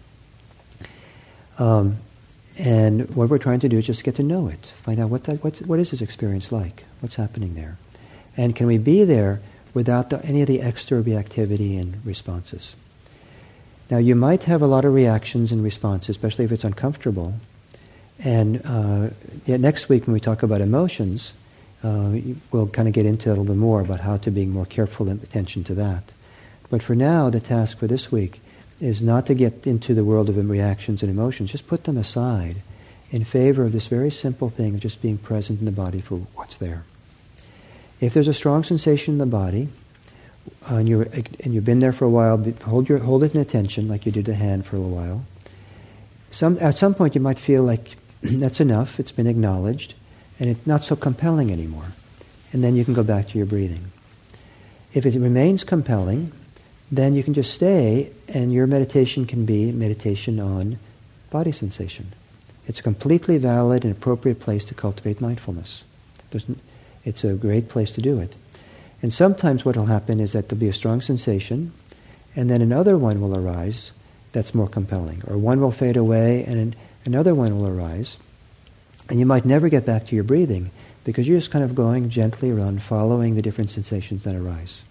Um, and what we're trying to do is just get to know it, find out what that what's, what is this experience like, what's happening there, and can we be there without the, any of the extra reactivity and responses. Now, you might have a lot of reactions and responses, especially if it's uncomfortable. And uh, yeah, next week when we talk about emotions, uh, we'll kind of get into a little bit more about how to be more careful and attention to that. But for now, the task for this week is not to get into the world of reactions and emotions. Just put them aside in favor of this very simple thing of just being present in the body for what's there. If there's a strong sensation in the body, Uh, and, you're, and you've been there for a while, hold your hold it in attention like you did the hand for a little while. Some, at some point you might feel like that's enough, it's been acknowledged, and it's not so compelling anymore. And then you can go back to your breathing. If it remains compelling, then you can just stay, and your meditation can be meditation on body sensation. It's a completely valid and appropriate place to cultivate mindfulness. There's, it's a great place to do it. And sometimes what will happen is that there'll be a strong sensation, and then another one will arise that's more compelling. Or one will fade away, and an, another one will arise. And you might never get back to your breathing, because you're just kind of going gently around, following the different sensations that arise.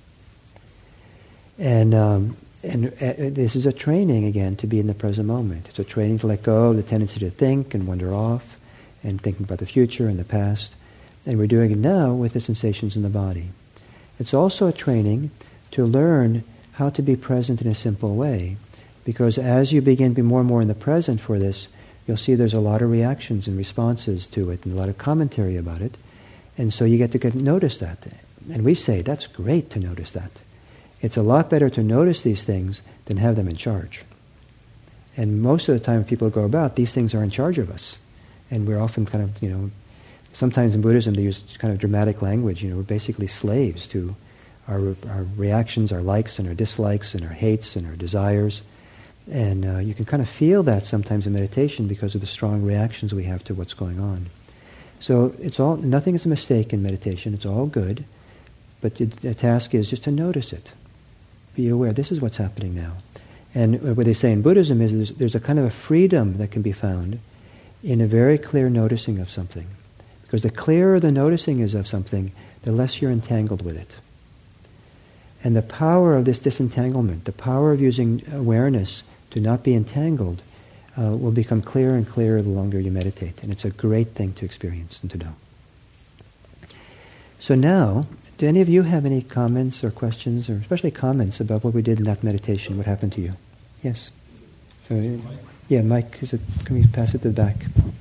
And, um, and uh, this is a training, again, to be in the present moment. It's a training to let go of the tendency to think and wander off, and thinking about the future and the past. And we're doing it now with the sensations in the body. It's also a training to learn how to be present in a simple way, because as you begin to be more and more in the present for this, you'll see there's a lot of reactions and responses to it and a lot of commentary about it, and so you get to get, notice that. And we say that's great to notice that. It's a lot better to notice these things than have them in charge. And most of the time when people go about, these things are in charge of us, and we're often kind of, you know, sometimes in Buddhism they use kind of dramatic language. You know, we're basically slaves to our our reactions, our likes and our dislikes, and our hates and our desires. And uh, you can kind of feel that sometimes in meditation because of the strong reactions we have to what's going on. So it's all nothing is a mistake in meditation. It's all good, but the, the task is just to notice it, be aware. This is what's happening now. And what they say in Buddhism is there's, there's a kind of a freedom that can be found in a very clear noticing of something. Because the clearer the noticing is of something, the less you're entangled with it. And the power of this disentanglement, the power of using awareness to not be entangled, uh, will become clearer and clearer the longer you meditate. And it's a great thing to experience and to know. So now, do any of you have any comments or questions, or especially comments about what we did in that meditation, what happened to you? Yes? So, yeah, Mike, is it, can we pass it to the back?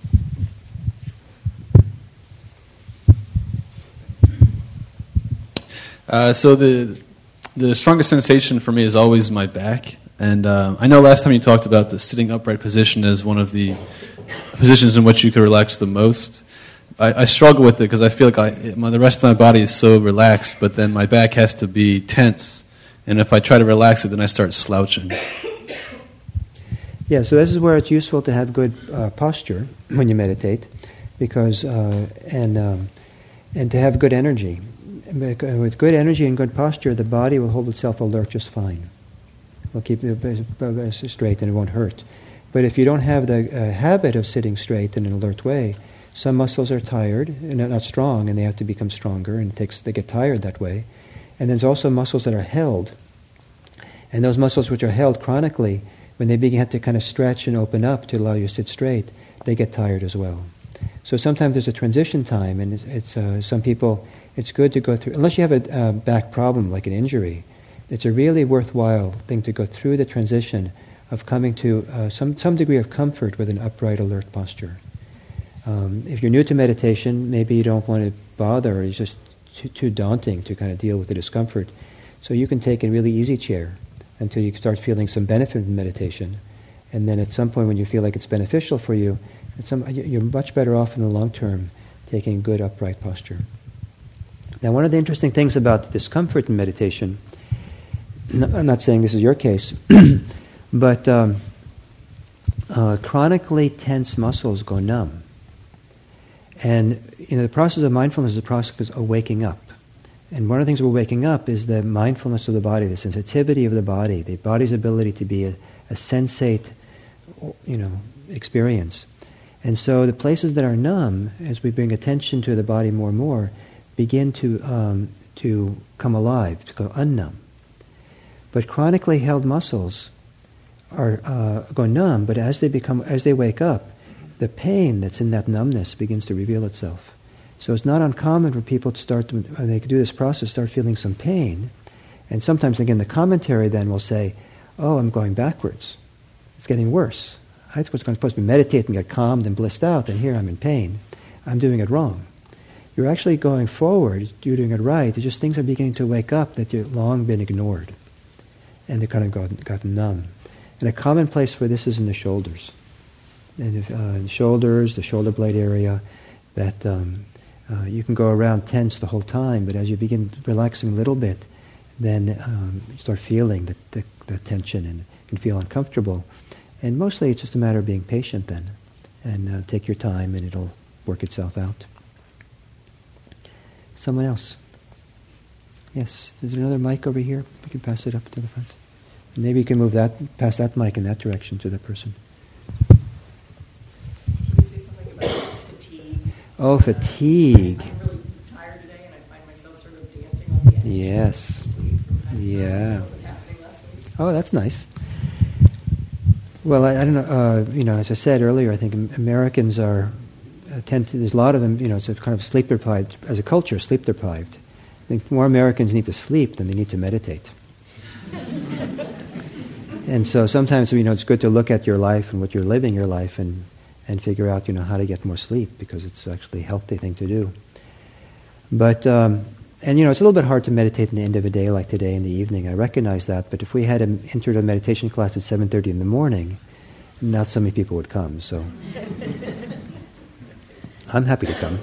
Uh, so the the strongest sensation for me is always my back, and uh, I know last time you talked about the sitting upright position as one of the positions in which you could relax the most. I, I struggle with it because I feel like I, my, the rest of my body is so relaxed, but then my back has to be tense, and if I try to relax it, then I start slouching. Yeah, so this is where it's useful to have good uh, posture when you meditate, because uh, and um, and to have good energy. With good energy and good posture, the body will hold itself alert just fine. We'll keep it straight and it won't hurt. But if you don't have the uh, habit of sitting straight in an alert way, some muscles are tired and not strong, and they have to become stronger, and it takes, they get tired that way. And there's also muscles that are held. And those muscles which are held chronically, when they begin to kind of stretch and open up to allow you to sit straight, they get tired as well. So sometimes there's a transition time, and it's, it's uh, some people... It's good to go through, unless you have a uh, back problem like an injury, it's a really worthwhile thing to go through the transition of coming to uh, some, some degree of comfort with an upright, alert posture. Um, if you're new to meditation, maybe you don't want to bother, or it's just too, too daunting to kind of deal with the discomfort. So you can take a really easy chair until you start feeling some benefit from meditation, And then at some point when you feel like it's beneficial for you, at some, you're much better off in the long term taking good upright posture. Now, one of the interesting things about discomfort in meditation, I'm not saying this is your case, but um, uh, chronically tense muscles go numb. And you know, the process of mindfulness is a process of waking up. And one of the things we're waking up is the mindfulness of the body, the sensitivity of the body, the body's ability to be a, a sensate, you know, experience. And so the places that are numb, as we bring attention to the body more and more, begin to um, to come alive, to go unnumb. But chronically held muscles are uh, go numb. But as they become, as they wake up, the pain that's in that numbness begins to reveal itself. So it's not uncommon for people to start, to, when they do this process, start feeling some pain. And sometimes, again, the commentary then will say, oh, I'm going backwards. It's getting worse. I was supposed to be meditating and get calmed and blissed out, and here I'm in pain. I'm doing it wrong. You're actually going forward, you're doing it right. It's just things are beginning to wake up that you've long been ignored. And they kind of got, got numb. And a common place for this is in the shoulders. And if, uh, the shoulders, the shoulder blade area, that um, uh, you can go around tense the whole time, but as you begin relaxing a little bit, then um, you start feeling the, the, the tension and can feel uncomfortable. And mostly it's just a matter of being patient then. And uh, take your time and it'll work itself out. Someone else? Yes, there's another mic over here. We can pass it up to the front. And maybe you can move that, pass that mic in that direction to the person. Oh, fatigue. I'm really tired today, and I find myself sort of dancing on the edge. Yes. Yeah. Wasn't happening last week. Oh, that's nice. Well, I, I don't know. Uh, you know, as I said earlier, I think Americans are uh, tend to. There's a lot of them. You know, it's a kind of sleep deprived as a culture. Sleep deprived. I think more Americans need to sleep than they need to meditate. And so sometimes, you know, it's good to look at your life and what you're living your life and. and figure out, you know, how to get more sleep, because it's actually a healthy thing to do. But, um, and you know, it's a little bit hard to meditate in the end of a day like today in the evening. I recognize that, but if we had entered a meditation class at seven thirty in the morning, not so many people would come, so I'm happy to come.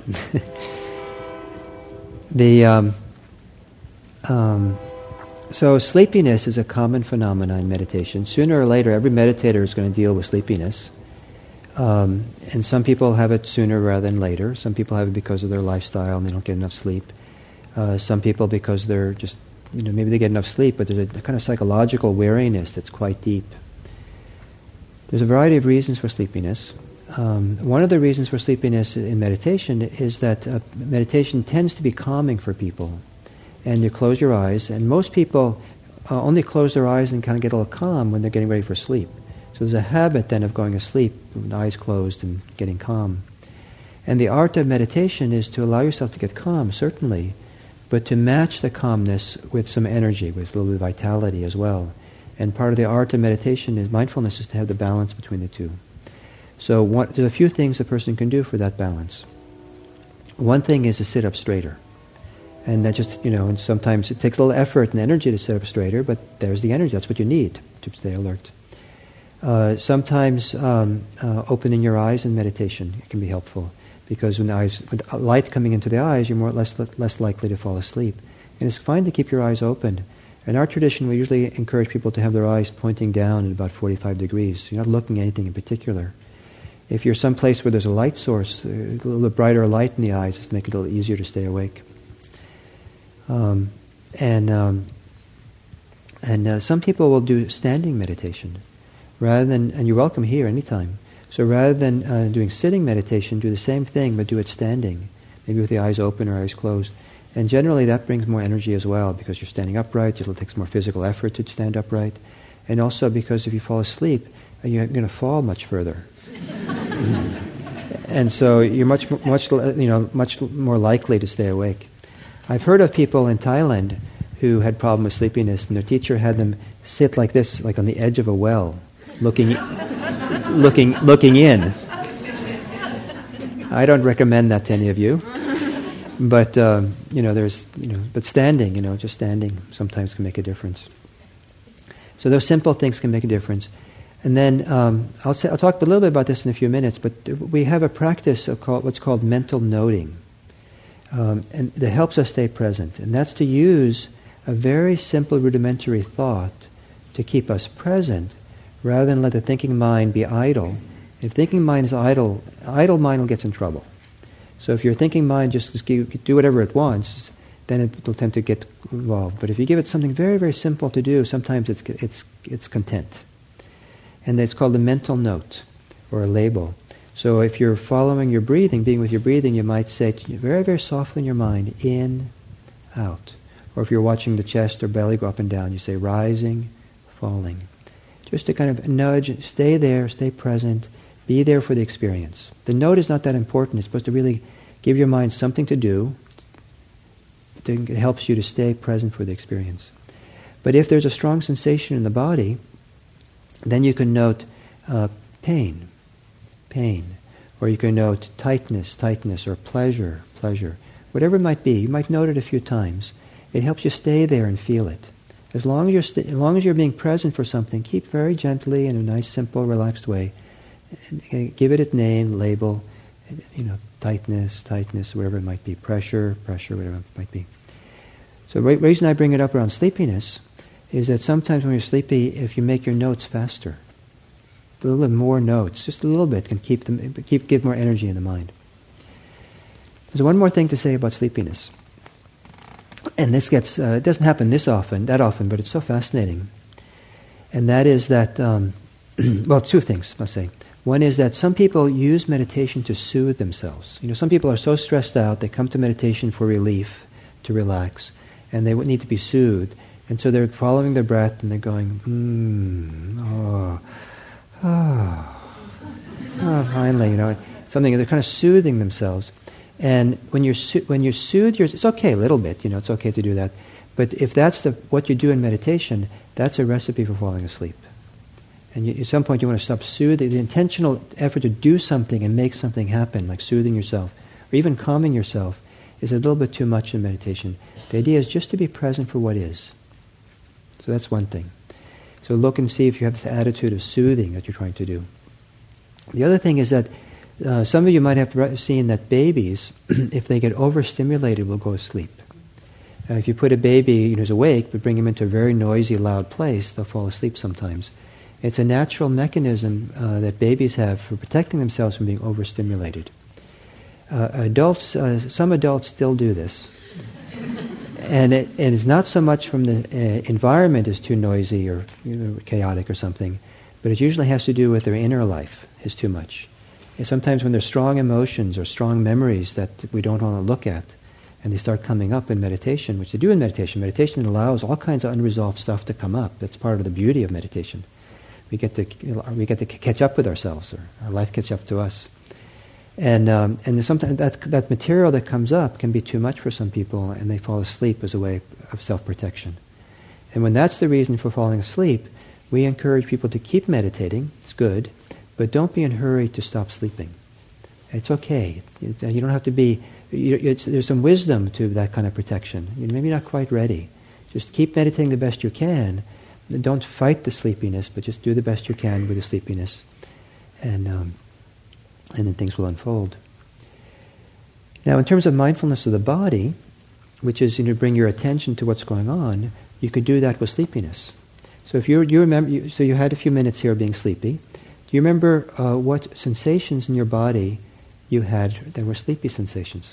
the um, um, So sleepiness is a common phenomenon in meditation. Sooner or later, every meditator is going to deal with sleepiness. Um, and some people have it sooner rather than later. Some people have it because of their lifestyle and they don't get enough sleep. Uh, some people because they're just, you know, maybe they get enough sleep, but there's a, a kind of psychological weariness that's quite deep. There's a variety of reasons for sleepiness. Um, one of the reasons for sleepiness in meditation is that uh, meditation tends to be calming for people. And you close your eyes, and most people uh, only close their eyes and kind of get a little calm when they're getting ready for sleep. So there's a habit then of going to sleep with the eyes closed and getting calm. And the art of meditation is to allow yourself to get calm, certainly, but to match the calmness with some energy, with a little bit of vitality as well. And part of the art of meditation is mindfulness is to have the balance between the two. So what, there's a few things a person can do for that balance. One thing is to sit up straighter. And that just, you know, and sometimes it takes a little effort and energy to sit up straighter, but there's the energy. That's what you need to stay alert. Uh, sometimes um, uh, opening your eyes in meditation can be helpful, because when the eyes, with light coming into the eyes, you're more less less likely to fall asleep. And it's fine to keep your eyes open. In our tradition, we usually encourage people to have their eyes pointing down at about forty-five degrees. So you're not looking at anything in particular. If you're someplace where there's a light source, a little bit brighter light in the eyes, it's to make it a little easier to stay awake. Um, and um, and uh, some people will do standing meditation. Rather than, and you're welcome here anytime. So rather than uh, doing sitting meditation, do the same thing, but do it standing, maybe with the eyes open or eyes closed. And generally that brings more energy as well, because you're standing upright. It takes more physical effort to stand upright, and also because if you fall asleep, you're going to fall much further. And so you're much, much, you know, much more likely to stay awake. I've heard of people in Thailand who had problem with sleepiness, and their teacher had them sit like this, like on the edge of a well. Looking, looking, looking in. I don't recommend that to any of you, but um, you know, there's, you know, but standing, you know, just standing sometimes can make a difference. So those simple things can make a difference. And then um, I'll, say, I'll talk a little bit about this in a few minutes, but we have a practice of called, what's called mental noting, um, and that helps us stay present. And that's to use a very simple rudimentary thought to keep us present, rather than let the thinking mind be idle. If thinking mind is idle, idle mind will get in trouble. So if your thinking mind just, just do whatever it wants, then it will tend to get involved. But if you give it something very, very simple to do, sometimes it's it's it's content. And it's called a mental note, or a label. So if you're following your breathing, being with your breathing, you might say very, very softly in your mind, in, out. Or if you're watching the chest or belly go up and down, you say rising, falling. Just to kind of nudge, stay there, stay present, be there for the experience. The note is not that important. It's supposed to really give your mind something to do. It helps you to stay present for the experience. But if there's a strong sensation in the body, then you can note uh, pain, pain. Or you can note tightness, tightness, or pleasure, pleasure. Whatever it might be, you might note it a few times. It helps you stay there and feel it. As long as you're, st- as long as you're being present for something, keep very gently in a nice, simple, relaxed way. Give it a name, label, you know, tightness, tightness, whatever it might be, pressure, pressure, whatever it might be. So the reason I bring it up around sleepiness is that sometimes when you're sleepy, if you make your notes faster, a little bit more notes, just a little bit, can keep them, keep give more energy in the mind. There's one more thing to say about sleepiness, and this gets uh, it doesn't happen this often, that often, but it's so fascinating. And that is that, um, well, two things I'll say. One is that some people use meditation to soothe themselves. You know, some people are so stressed out, they come to meditation for relief, to relax, and they would need to be soothed. And so they're following their breath and they're going, hmm, oh, oh, oh, finally, you know, something. They're kind of soothing themselves. And when you're so- when you soothe, your, it's okay a little bit, you know, it's okay to do that. But if that's the what you do in meditation, that's a recipe for falling asleep. And you, at some point you want to stop soothing. The intentional effort to do something and make something happen, like soothing yourself, or even calming yourself, is a little bit too much in meditation. The idea is just to be present for what is. So that's one thing. So look and see if you have this attitude of soothing that you're trying to do. The other thing is that uh, some of you might have seen that babies, if they get overstimulated, will go to sleep. Uh, if you put a baby who's awake, but bring him into a very noisy, loud place, they'll fall asleep sometimes. It's a natural mechanism uh, that babies have for protecting themselves from being overstimulated. Uh, adults, uh, some adults still do this. And it, it is not so much from the uh, environment is too noisy or you know, chaotic or something, but it usually has to do with their inner life is too much. And sometimes when there's strong emotions or strong memories that we don't want to look at, and they start coming up in meditation, which they do in meditation. Meditation allows all kinds of unresolved stuff to come up. That's part of the beauty of meditation. We get to we get to catch up with ourselves, or our life catch up to us. And um, and sometimes that that material that comes up can be too much for some people, and they fall asleep as a way of self-protection. And when that's the reason for falling asleep, we encourage people to keep meditating. It's good, but don't be in a hurry to stop sleeping. It's okay. It's, you don't have to be. You, it's, there's some wisdom to that kind of protection. You're maybe not quite ready. Just keep meditating the best you can. Don't fight the sleepiness, but just do the best you can with the sleepiness, and um, and then things will unfold. Now, in terms of mindfulness of the body, which is you know bring your attention to what's going on, you could do that with sleepiness. So if you you remember, you, so you had a few minutes here being sleepy. Do you remember uh, what sensations in your body you had that were sleepy sensations?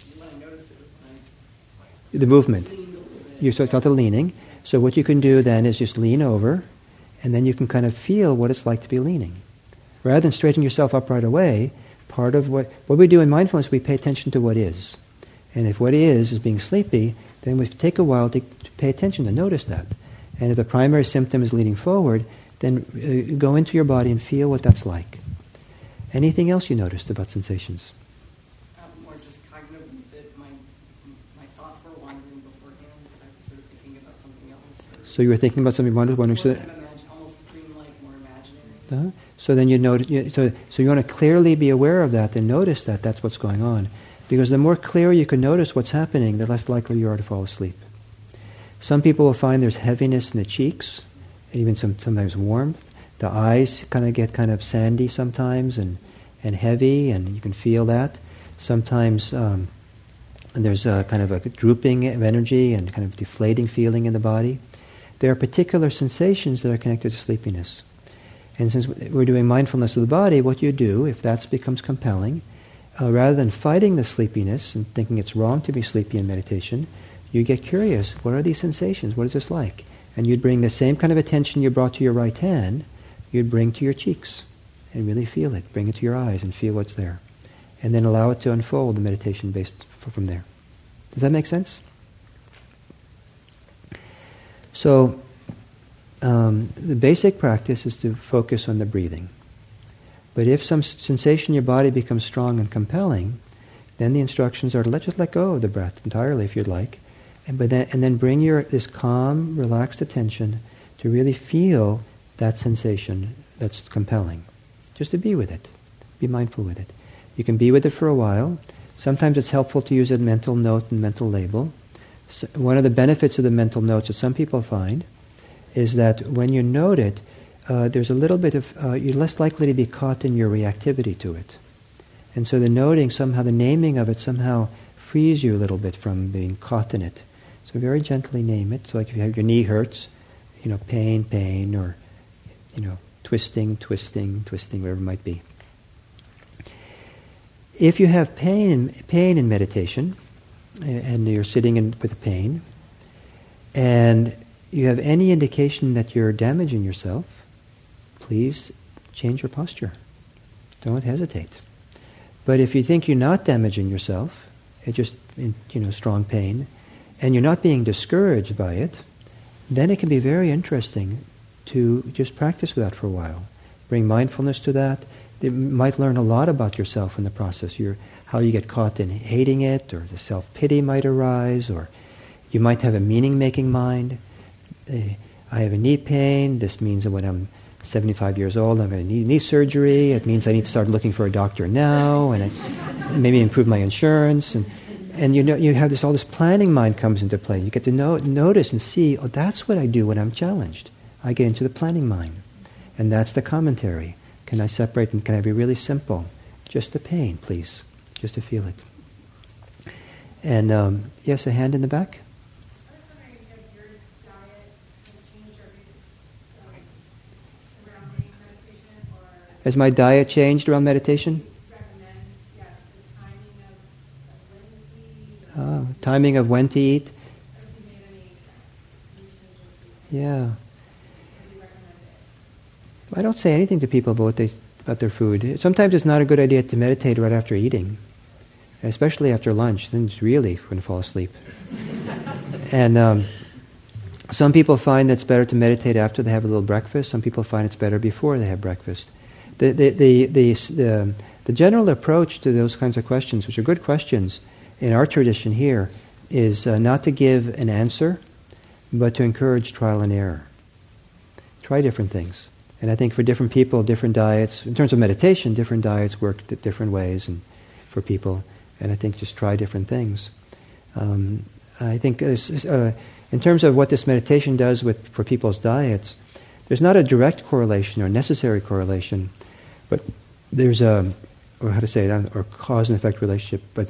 The movement. You felt the leaning. So what you can do then is just lean over, and then you can kind of feel what it's like to be leaning. Rather than straightening yourself up right away, part of what, what we do in mindfulness, we pay attention to what is. And if what is is being sleepy, then we take a while to, to pay attention, to notice that. And if the primary symptom is leaning forward, then uh, go into your body and feel what that's like. Anything else you noticed about sensations? Um, more just cognitive, that my my thoughts were wandering beforehand. I was sort of thinking about something else. So you were thinking about something, wondering, wondering. So Kind of imagine, almost dreamlike, more imaginary. Uh-huh. So then you notice. You, so so you want to clearly be aware of that and notice that that's what's going on, because the more clear you can notice what's happening, the less likely you are to fall asleep. Some people will find there's heaviness in the cheeks, even some sometimes warmth. The eyes kind of get kind of sandy sometimes and, and heavy, and you can feel that. Sometimes um, there's a kind of a drooping of energy and kind of deflating feeling in the body. There are particular sensations that are connected to sleepiness. And since we're doing mindfulness of the body, what you do, if that becomes compelling, uh, rather than fighting the sleepiness and thinking it's wrong to be sleepy in meditation, you get curious. What are these sensations? What is this like? And you'd bring the same kind of attention you brought to your right hand, you'd bring to your cheeks and really feel it. Bring it to your eyes and feel what's there. And then allow it to unfold, the meditation based from there. Does that make sense? So, um, the basic practice is to focus on the breathing. But if some sensation in your body becomes strong and compelling, then the instructions are to let just let go of the breath entirely if you'd like, and but then and then bring your this calm, relaxed attention to really feel that sensation that's compelling. Just to be with it, be mindful with it. You can be with it for a while. Sometimes it's helpful to use a mental note and mental label. So one of the benefits of the mental notes that some people find is that when you note it, uh, there's a little bit of, uh, you're less likely to be caught in your reactivity to it. And so the noting, somehow the naming of it somehow frees you a little bit from being caught in it. So very gently name it. So like if you have your knee hurts, you know, pain, pain, or, you know, twisting, twisting, twisting, whatever it might be. If you have pain, pain in meditation, and you're sitting in, with pain, and you have any indication that you're damaging yourself, please change your posture. Don't hesitate. But if you think you're not damaging yourself, it's just in, you know, strong pain, and you're not being discouraged by it, then it can be very interesting to just practice with that for a while. Bring mindfulness to that. You might learn a lot about yourself in the process. You're, how you get caught in hating it, or the self-pity might arise, or you might have a meaning-making mind. Uh, I have a knee pain. This means that when I'm seventy-five years old, I'm going to need knee surgery. It means I need to start looking for a doctor now, and I, maybe improve my insurance. And, and you know, you have this all this planning mind comes into play. You get to know, notice and see, oh, that's what I do when I'm challenged. I get into the planning mind, and that's the commentary. Can I separate and can I be really simple? Just the pain, please. Just to feel it. And um, yes, a hand in the back. I was wondering if your diet has changed or um, around meditation, or has my diet changed around meditation? Recommend, yeah, the timing of, of when to eat. Uh, timing of when to eat. Have you made any, any changes? Yeah. It? I don't say anything to people about what they about their food. Sometimes it's not a good idea to meditate right after eating, especially after lunch. Then it's really going to fall asleep. And um, some people find that it's better to meditate after they have a little breakfast. Some people find it's better before they have breakfast. The the the the, the, the general approach to those kinds of questions, which are good questions in our tradition here, is uh, not to give an answer, but to encourage trial and error. Try different things. And I think for different people, different diets, in terms of meditation, different diets work d- different ways and for people. And I think just try different things. Um, I think uh, uh, in terms of what this meditation does with for people's diets, there's not a direct correlation or necessary correlation, but there's a, or how to say it, or cause and effect relationship. But,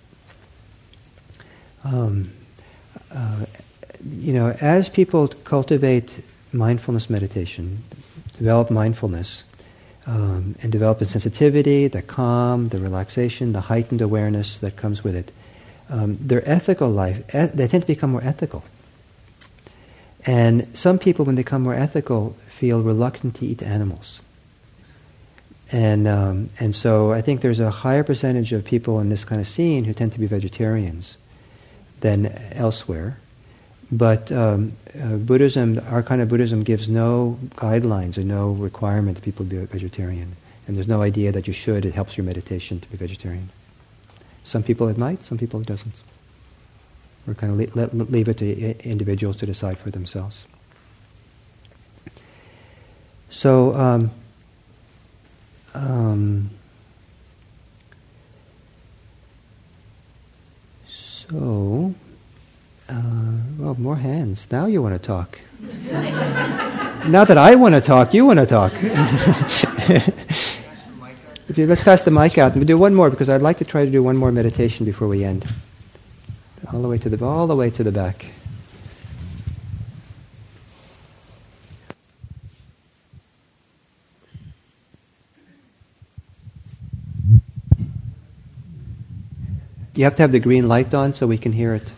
um, uh, you know, as people cultivate mindfulness meditation, develop mindfulness, um, and develop the sensitivity, the calm, the relaxation, the heightened awareness that comes with it. Um, their ethical life, e- they tend to become more ethical. And some people, when they become more ethical, feel reluctant to eat animals. And um, and so I think there's a higher percentage of people in this kind of scene who tend to be vegetarians than elsewhere. But um, uh, Buddhism, our kind of Buddhism, gives no guidelines and no requirement that people be vegetarian. And there's no idea that you should. It helps your meditation to be vegetarian. Some people it might, some people it doesn't. We're kind of le- let, leave it to I- individuals to decide for themselves. So, um, um, so. Uh, well, more hands. Now you want to talk. Now that I want to talk, you want to talk. If you, let's pass the mic out and we'll do one more because I'd like to try to do one more meditation before we end. All the way to the all the way to the back. You have to have the green light on so we can hear it.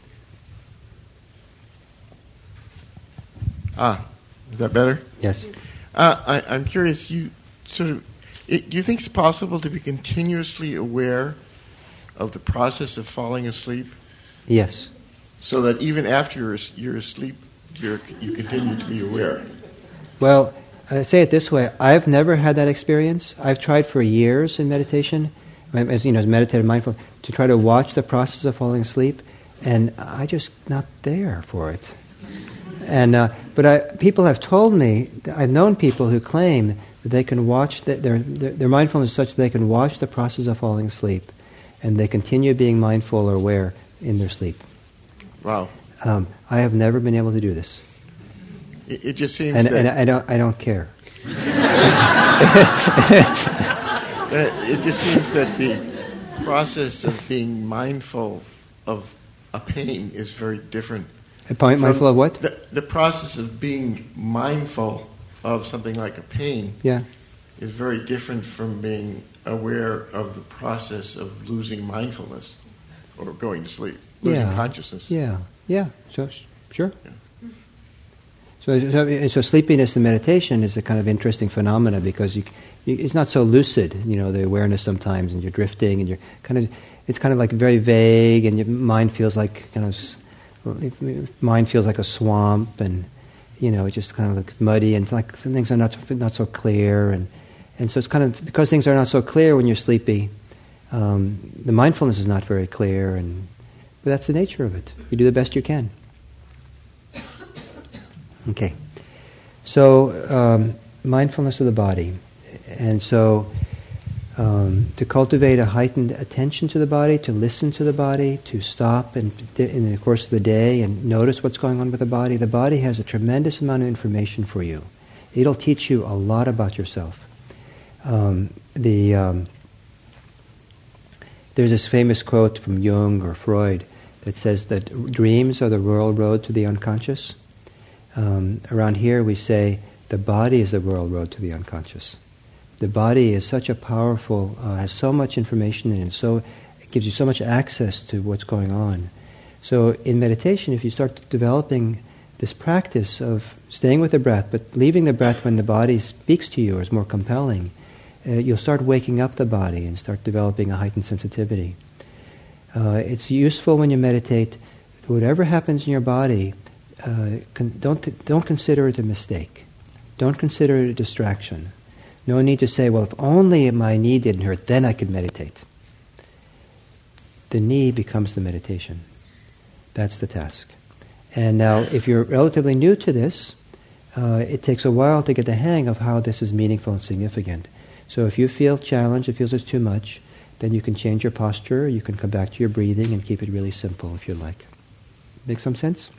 Ah, is that better? Yes. Uh, I, I'm curious. You sort of. It, do you think it's possible to be continuously aware of the process of falling asleep? Yes. So that even after you're, you're asleep, you're, you continue to be aware? Well, I say it this way. I've never had that experience. I've tried for years in meditation, as you know, as meditative mindful, to try to watch the process of falling asleep, and I just not there for it. And uh, but I, people have told me, I've known people who claim that they can watch, the, their, their their mindfulness is such that they can watch the process of falling asleep, and they continue being mindful or aware in their sleep. Wow. Um, I have never been able to do this. It, it just seems and, that... And I don't, I don't care. It just seems that the process of being mindful of a pain is very different. A point mindful of what? The, the process of being mindful of something like a pain yeah. is very different from being aware of the process of losing mindfulness or going to sleep, losing yeah. consciousness. Yeah, yeah, so, sure. Yeah. So, so, so sleepiness in meditation is a kind of interesting phenomena because you, you, it's not so lucid, you know, the awareness sometimes, and you're drifting, and you're kind of, it's kind of like very vague, and your mind feels like kind of, mind feels like a swamp, and you know, it's just kind of like muddy, and it's like some things are not not so clear, and and so it's kind of because things are not so clear when you're sleepy. Um, the mindfulness is not very clear, and but that's the nature of it. You do the best you can. Okay, so um, mindfulness of the body, and so um, to cultivate a heightened attention to the body, to listen to the body, to stop and in the course of the day and notice what's going on with the body. The body has a tremendous amount of information for you. It'll teach you a lot about yourself. Um, the um, there's this famous quote from Jung or Freud that says that dreams are the royal road to the unconscious. Um, around here we say the body is the royal road to the unconscious. The body is such a powerful, uh, has so much information in it, and so it gives you so much access to what's going on. So in meditation, if you start developing this practice of staying with the breath, but leaving the breath when the body speaks to you or is more compelling, uh, you'll start waking up the body and start developing a heightened sensitivity. Uh, it's useful when you meditate, whatever happens in your body, uh, con- don't, don't consider it a mistake. Don't consider it a distraction. No need to say, well, if only my knee didn't hurt, then I could meditate. The knee becomes the meditation. That's the task. And now, if you're relatively new to this, uh, it takes a while to get the hang of how this is meaningful and significant. So if you feel challenged, it feels it's too much, then you can change your posture, you can come back to your breathing and keep it really simple if you like. Make some sense?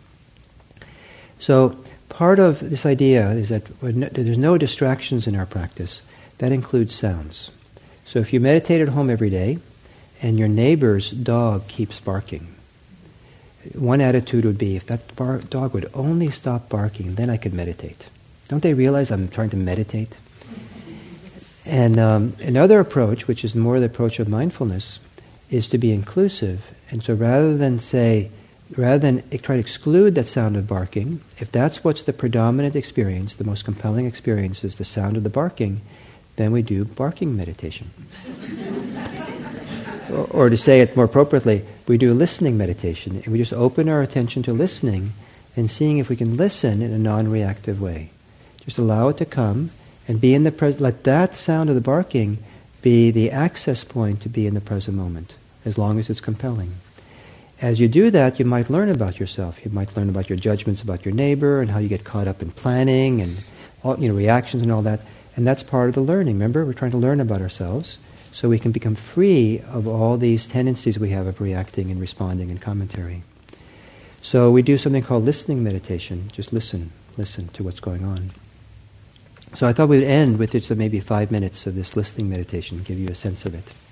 So part of this idea is that there's no distractions in our practice. That includes sounds. So if you meditate at home every day and your neighbor's dog keeps barking, one attitude would be, if that bar- dog would only stop barking, then I could meditate. Don't they realize I'm trying to meditate? And um, another approach, which is more the approach of mindfulness, is to be inclusive. And so rather than say, rather than try to exclude that sound of barking, if that's what's the predominant experience, the most compelling experience is the sound of the barking, then we do barking meditation. or, or to say it more appropriately, we do listening meditation, and we just open our attention to listening and seeing if we can listen in a non-reactive way. Just allow it to come and be in the pres- let that sound of the barking be the access point to be in the present moment, as long as it's compelling. As you do that, you might learn about yourself. You might learn about your judgments about your neighbor and how you get caught up in planning and all, you know, reactions and all that. And that's part of the learning. Remember, we're trying to learn about ourselves so we can become free of all these tendencies we have of reacting and responding and commentary. So we do something called listening meditation. Just listen. listen to what's going on. So I thought we'd end with just maybe five minutes of this listening meditation, give you a sense of it.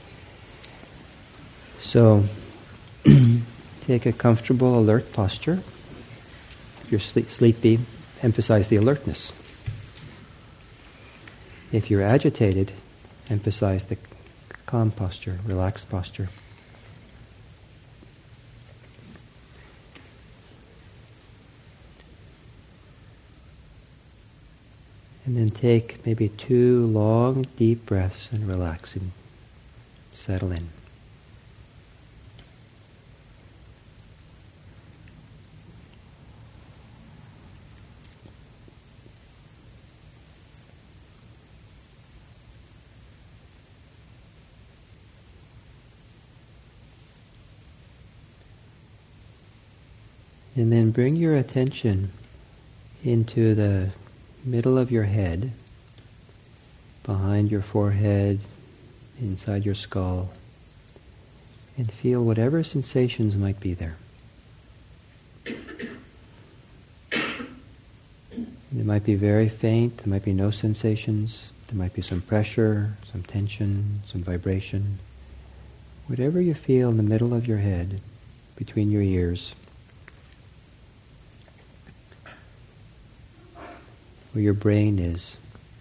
So take a comfortable, alert posture. If you're sleep- sleepy, emphasize the alertness. If you're agitated, emphasize the calm posture, relaxed posture. And then take maybe two long, deep breaths and relax and settle in. And then bring your attention into the middle of your head, behind your forehead, inside your skull, and feel whatever sensations might be there. They might be very faint, there might be no sensations, there might be some pressure, some tension, some vibration. Whatever you feel in the middle of your head, between your ears, where your brain is.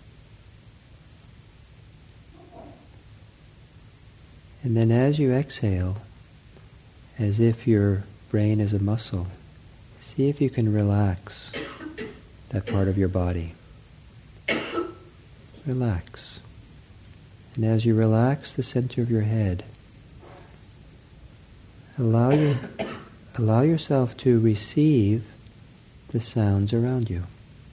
And then as you exhale, as if your brain is a muscle, see if you can relax that part of your body. Relax. And as you relax the center of your head, allow your, allow yourself to receive the sounds around you.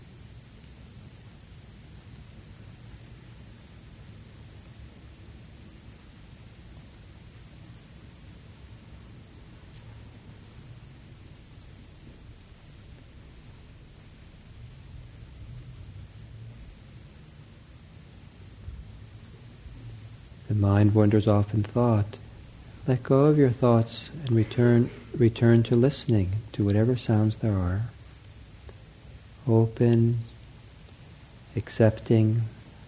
The mind wanders off in thought. Let go of your thoughts and return return to listening to whatever sounds there are. Open, accepting.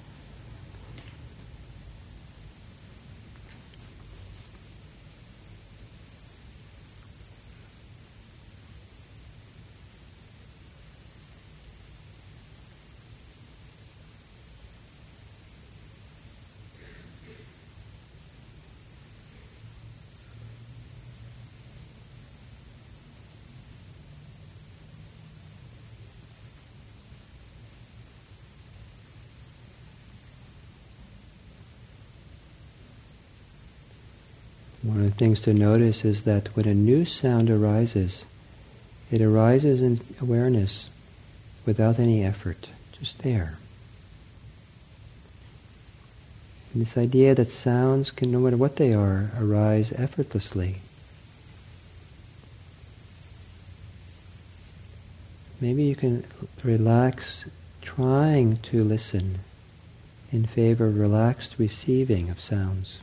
One of the things to notice is that when a new sound arises, it arises in awareness without any effort, just there. And this idea that sounds can, no matter what they are, arise effortlessly. Maybe you can relax trying to listen in favor of relaxed receiving of sounds.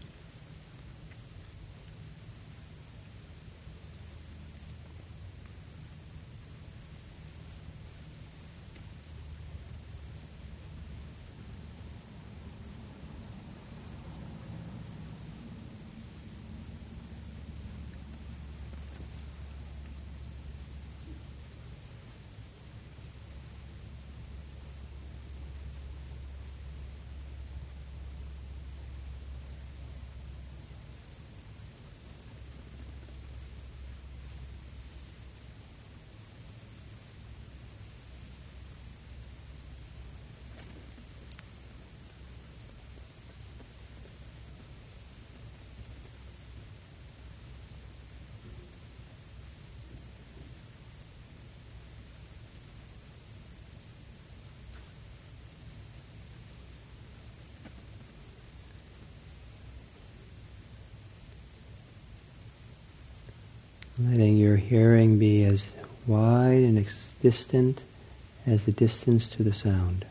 Letting your hearing be as wide and ex- distant as the distance to the sound.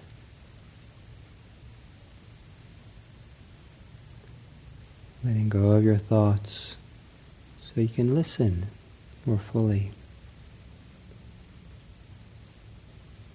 Letting go of your thoughts so you can listen more fully.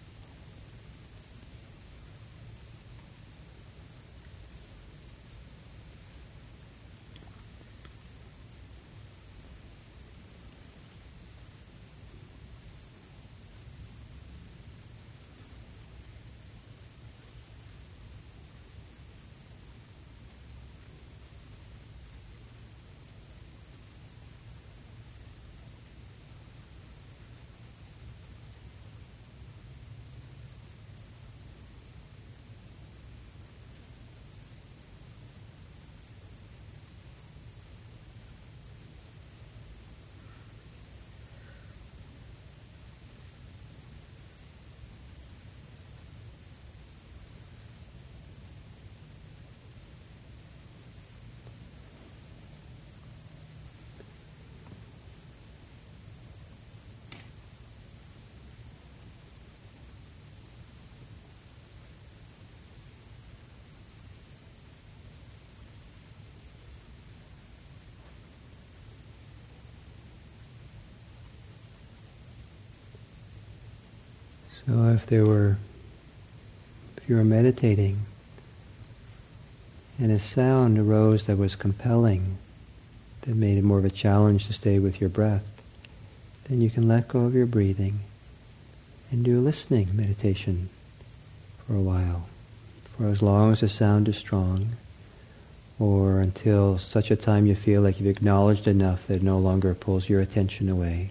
So if there were, if you were meditating and a sound arose that was compelling, that made it more of a challenge to stay with your breath, then you can let go of your breathing and do a listening meditation for a while, for as long as the sound is strong, or until such a time you feel like you've acknowledged enough that it no longer pulls your attention away.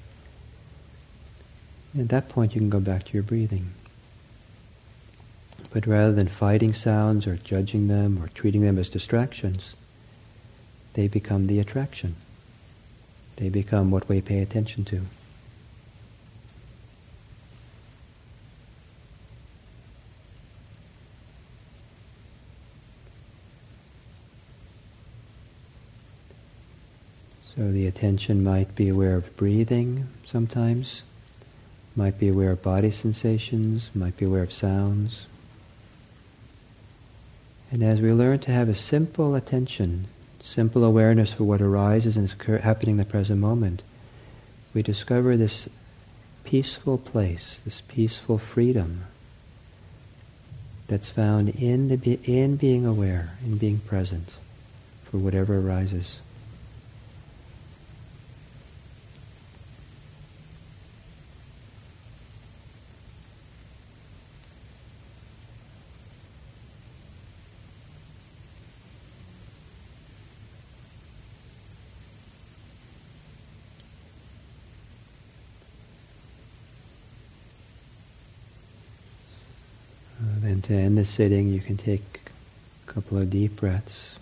At that point you can go back to your breathing. But rather than fighting sounds or judging them or treating them as distractions, they become the attraction. They become what we pay attention to. So the attention might be aware of breathing sometimes, might be aware of body sensations, might be aware of sounds. And as we learn to have a simple attention, simple awareness for what arises and is happening in the present moment, we discover this peaceful place, this peaceful freedom that's found in the be- in being aware, in being present for whatever arises. Then to end the sitting, you can take a couple of deep breaths.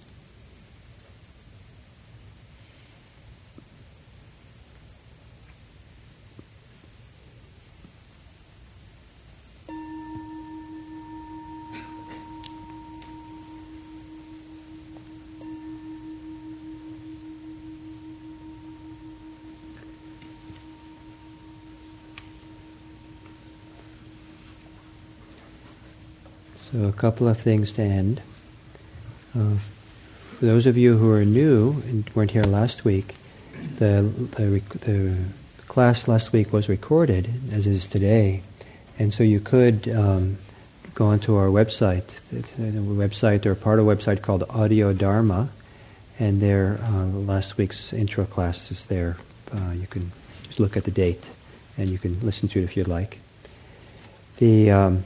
So a couple of things to end. Uh, for those of you who are new and weren't here last week, the, the the class last week was recorded, as is today, and so you could um, go onto our website, it's a website or part of a website called Audio Dharma, and there uh, last week's intro class is there. Uh, you can just look at the date, and you can listen to it if you'd like. The um,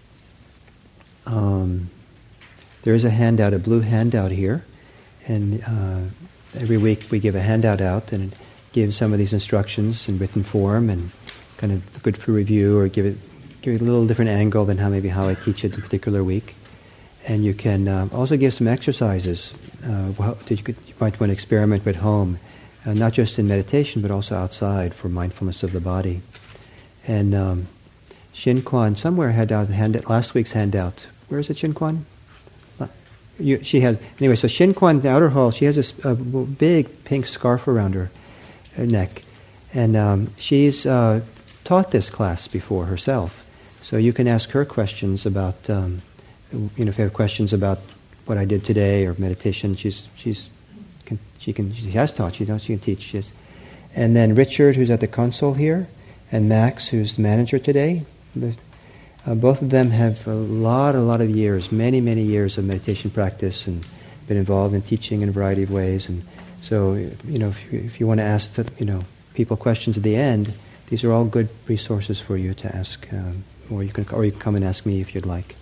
Um, there is a handout, a blue handout here, and uh, every week we give a handout out, and it gives some of these instructions in written form, and kind of good for review, or give it give it a little different angle than how maybe how I teach it in a particular week. And you can uh, also give some exercises uh, that you, could, you might want to experiment with at home, uh, not just in meditation, but also outside for mindfulness of the body. And um, Shin Kwan somewhere had out hand, last week's handout. Where is it, Shin Kwan? You, she has anyway. So Shin Kwan, the outer hall, she has a, a big pink scarf around her, her neck, and um, she's uh, taught this class before herself. So you can ask her questions about, um, you know, if you have questions about what I did today or meditation. She's she's can, she can she has taught. She knows she can teach. She's, and then Richard, who's at the console here, and Max, who's the manager today. The, Uh, both of them have a lot, a lot of years, many, many years of meditation practice, and been involved in teaching in a variety of ways. And so, you know, if you, if you want to ask, the, you know, people questions at the end, these are all good resources for you to ask, um, or you can, or you can come and ask me if you'd like.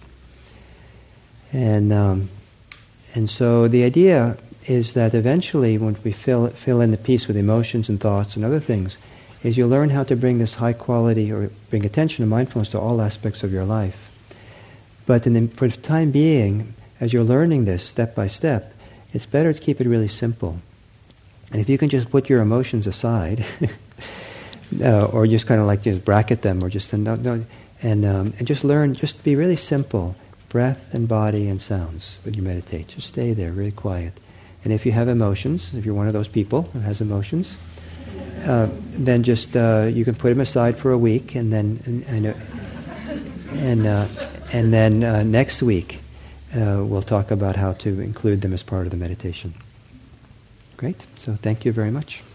And um, and so the idea is that eventually, when we fill fill in the piece with emotions and thoughts and other things, is you learn how to bring this high quality, or bring attention and mindfulness to all aspects of your life. But in the, for the time being, as you're learning this step by step, it's better to keep it really simple. And if you can just put your emotions aside, uh, or just kind of like just bracket them, or just no, no, and um, and just learn, just be really simple, breath and body and sounds when you meditate. Just stay there, really quiet. And if you have emotions, if you're one of those people who has emotions, Uh, then just uh, you can put them aside for a week, and then and and, uh, and, uh, and then uh, next week uh, we'll talk about how to include them as part of the meditation. Great. So thank you very much.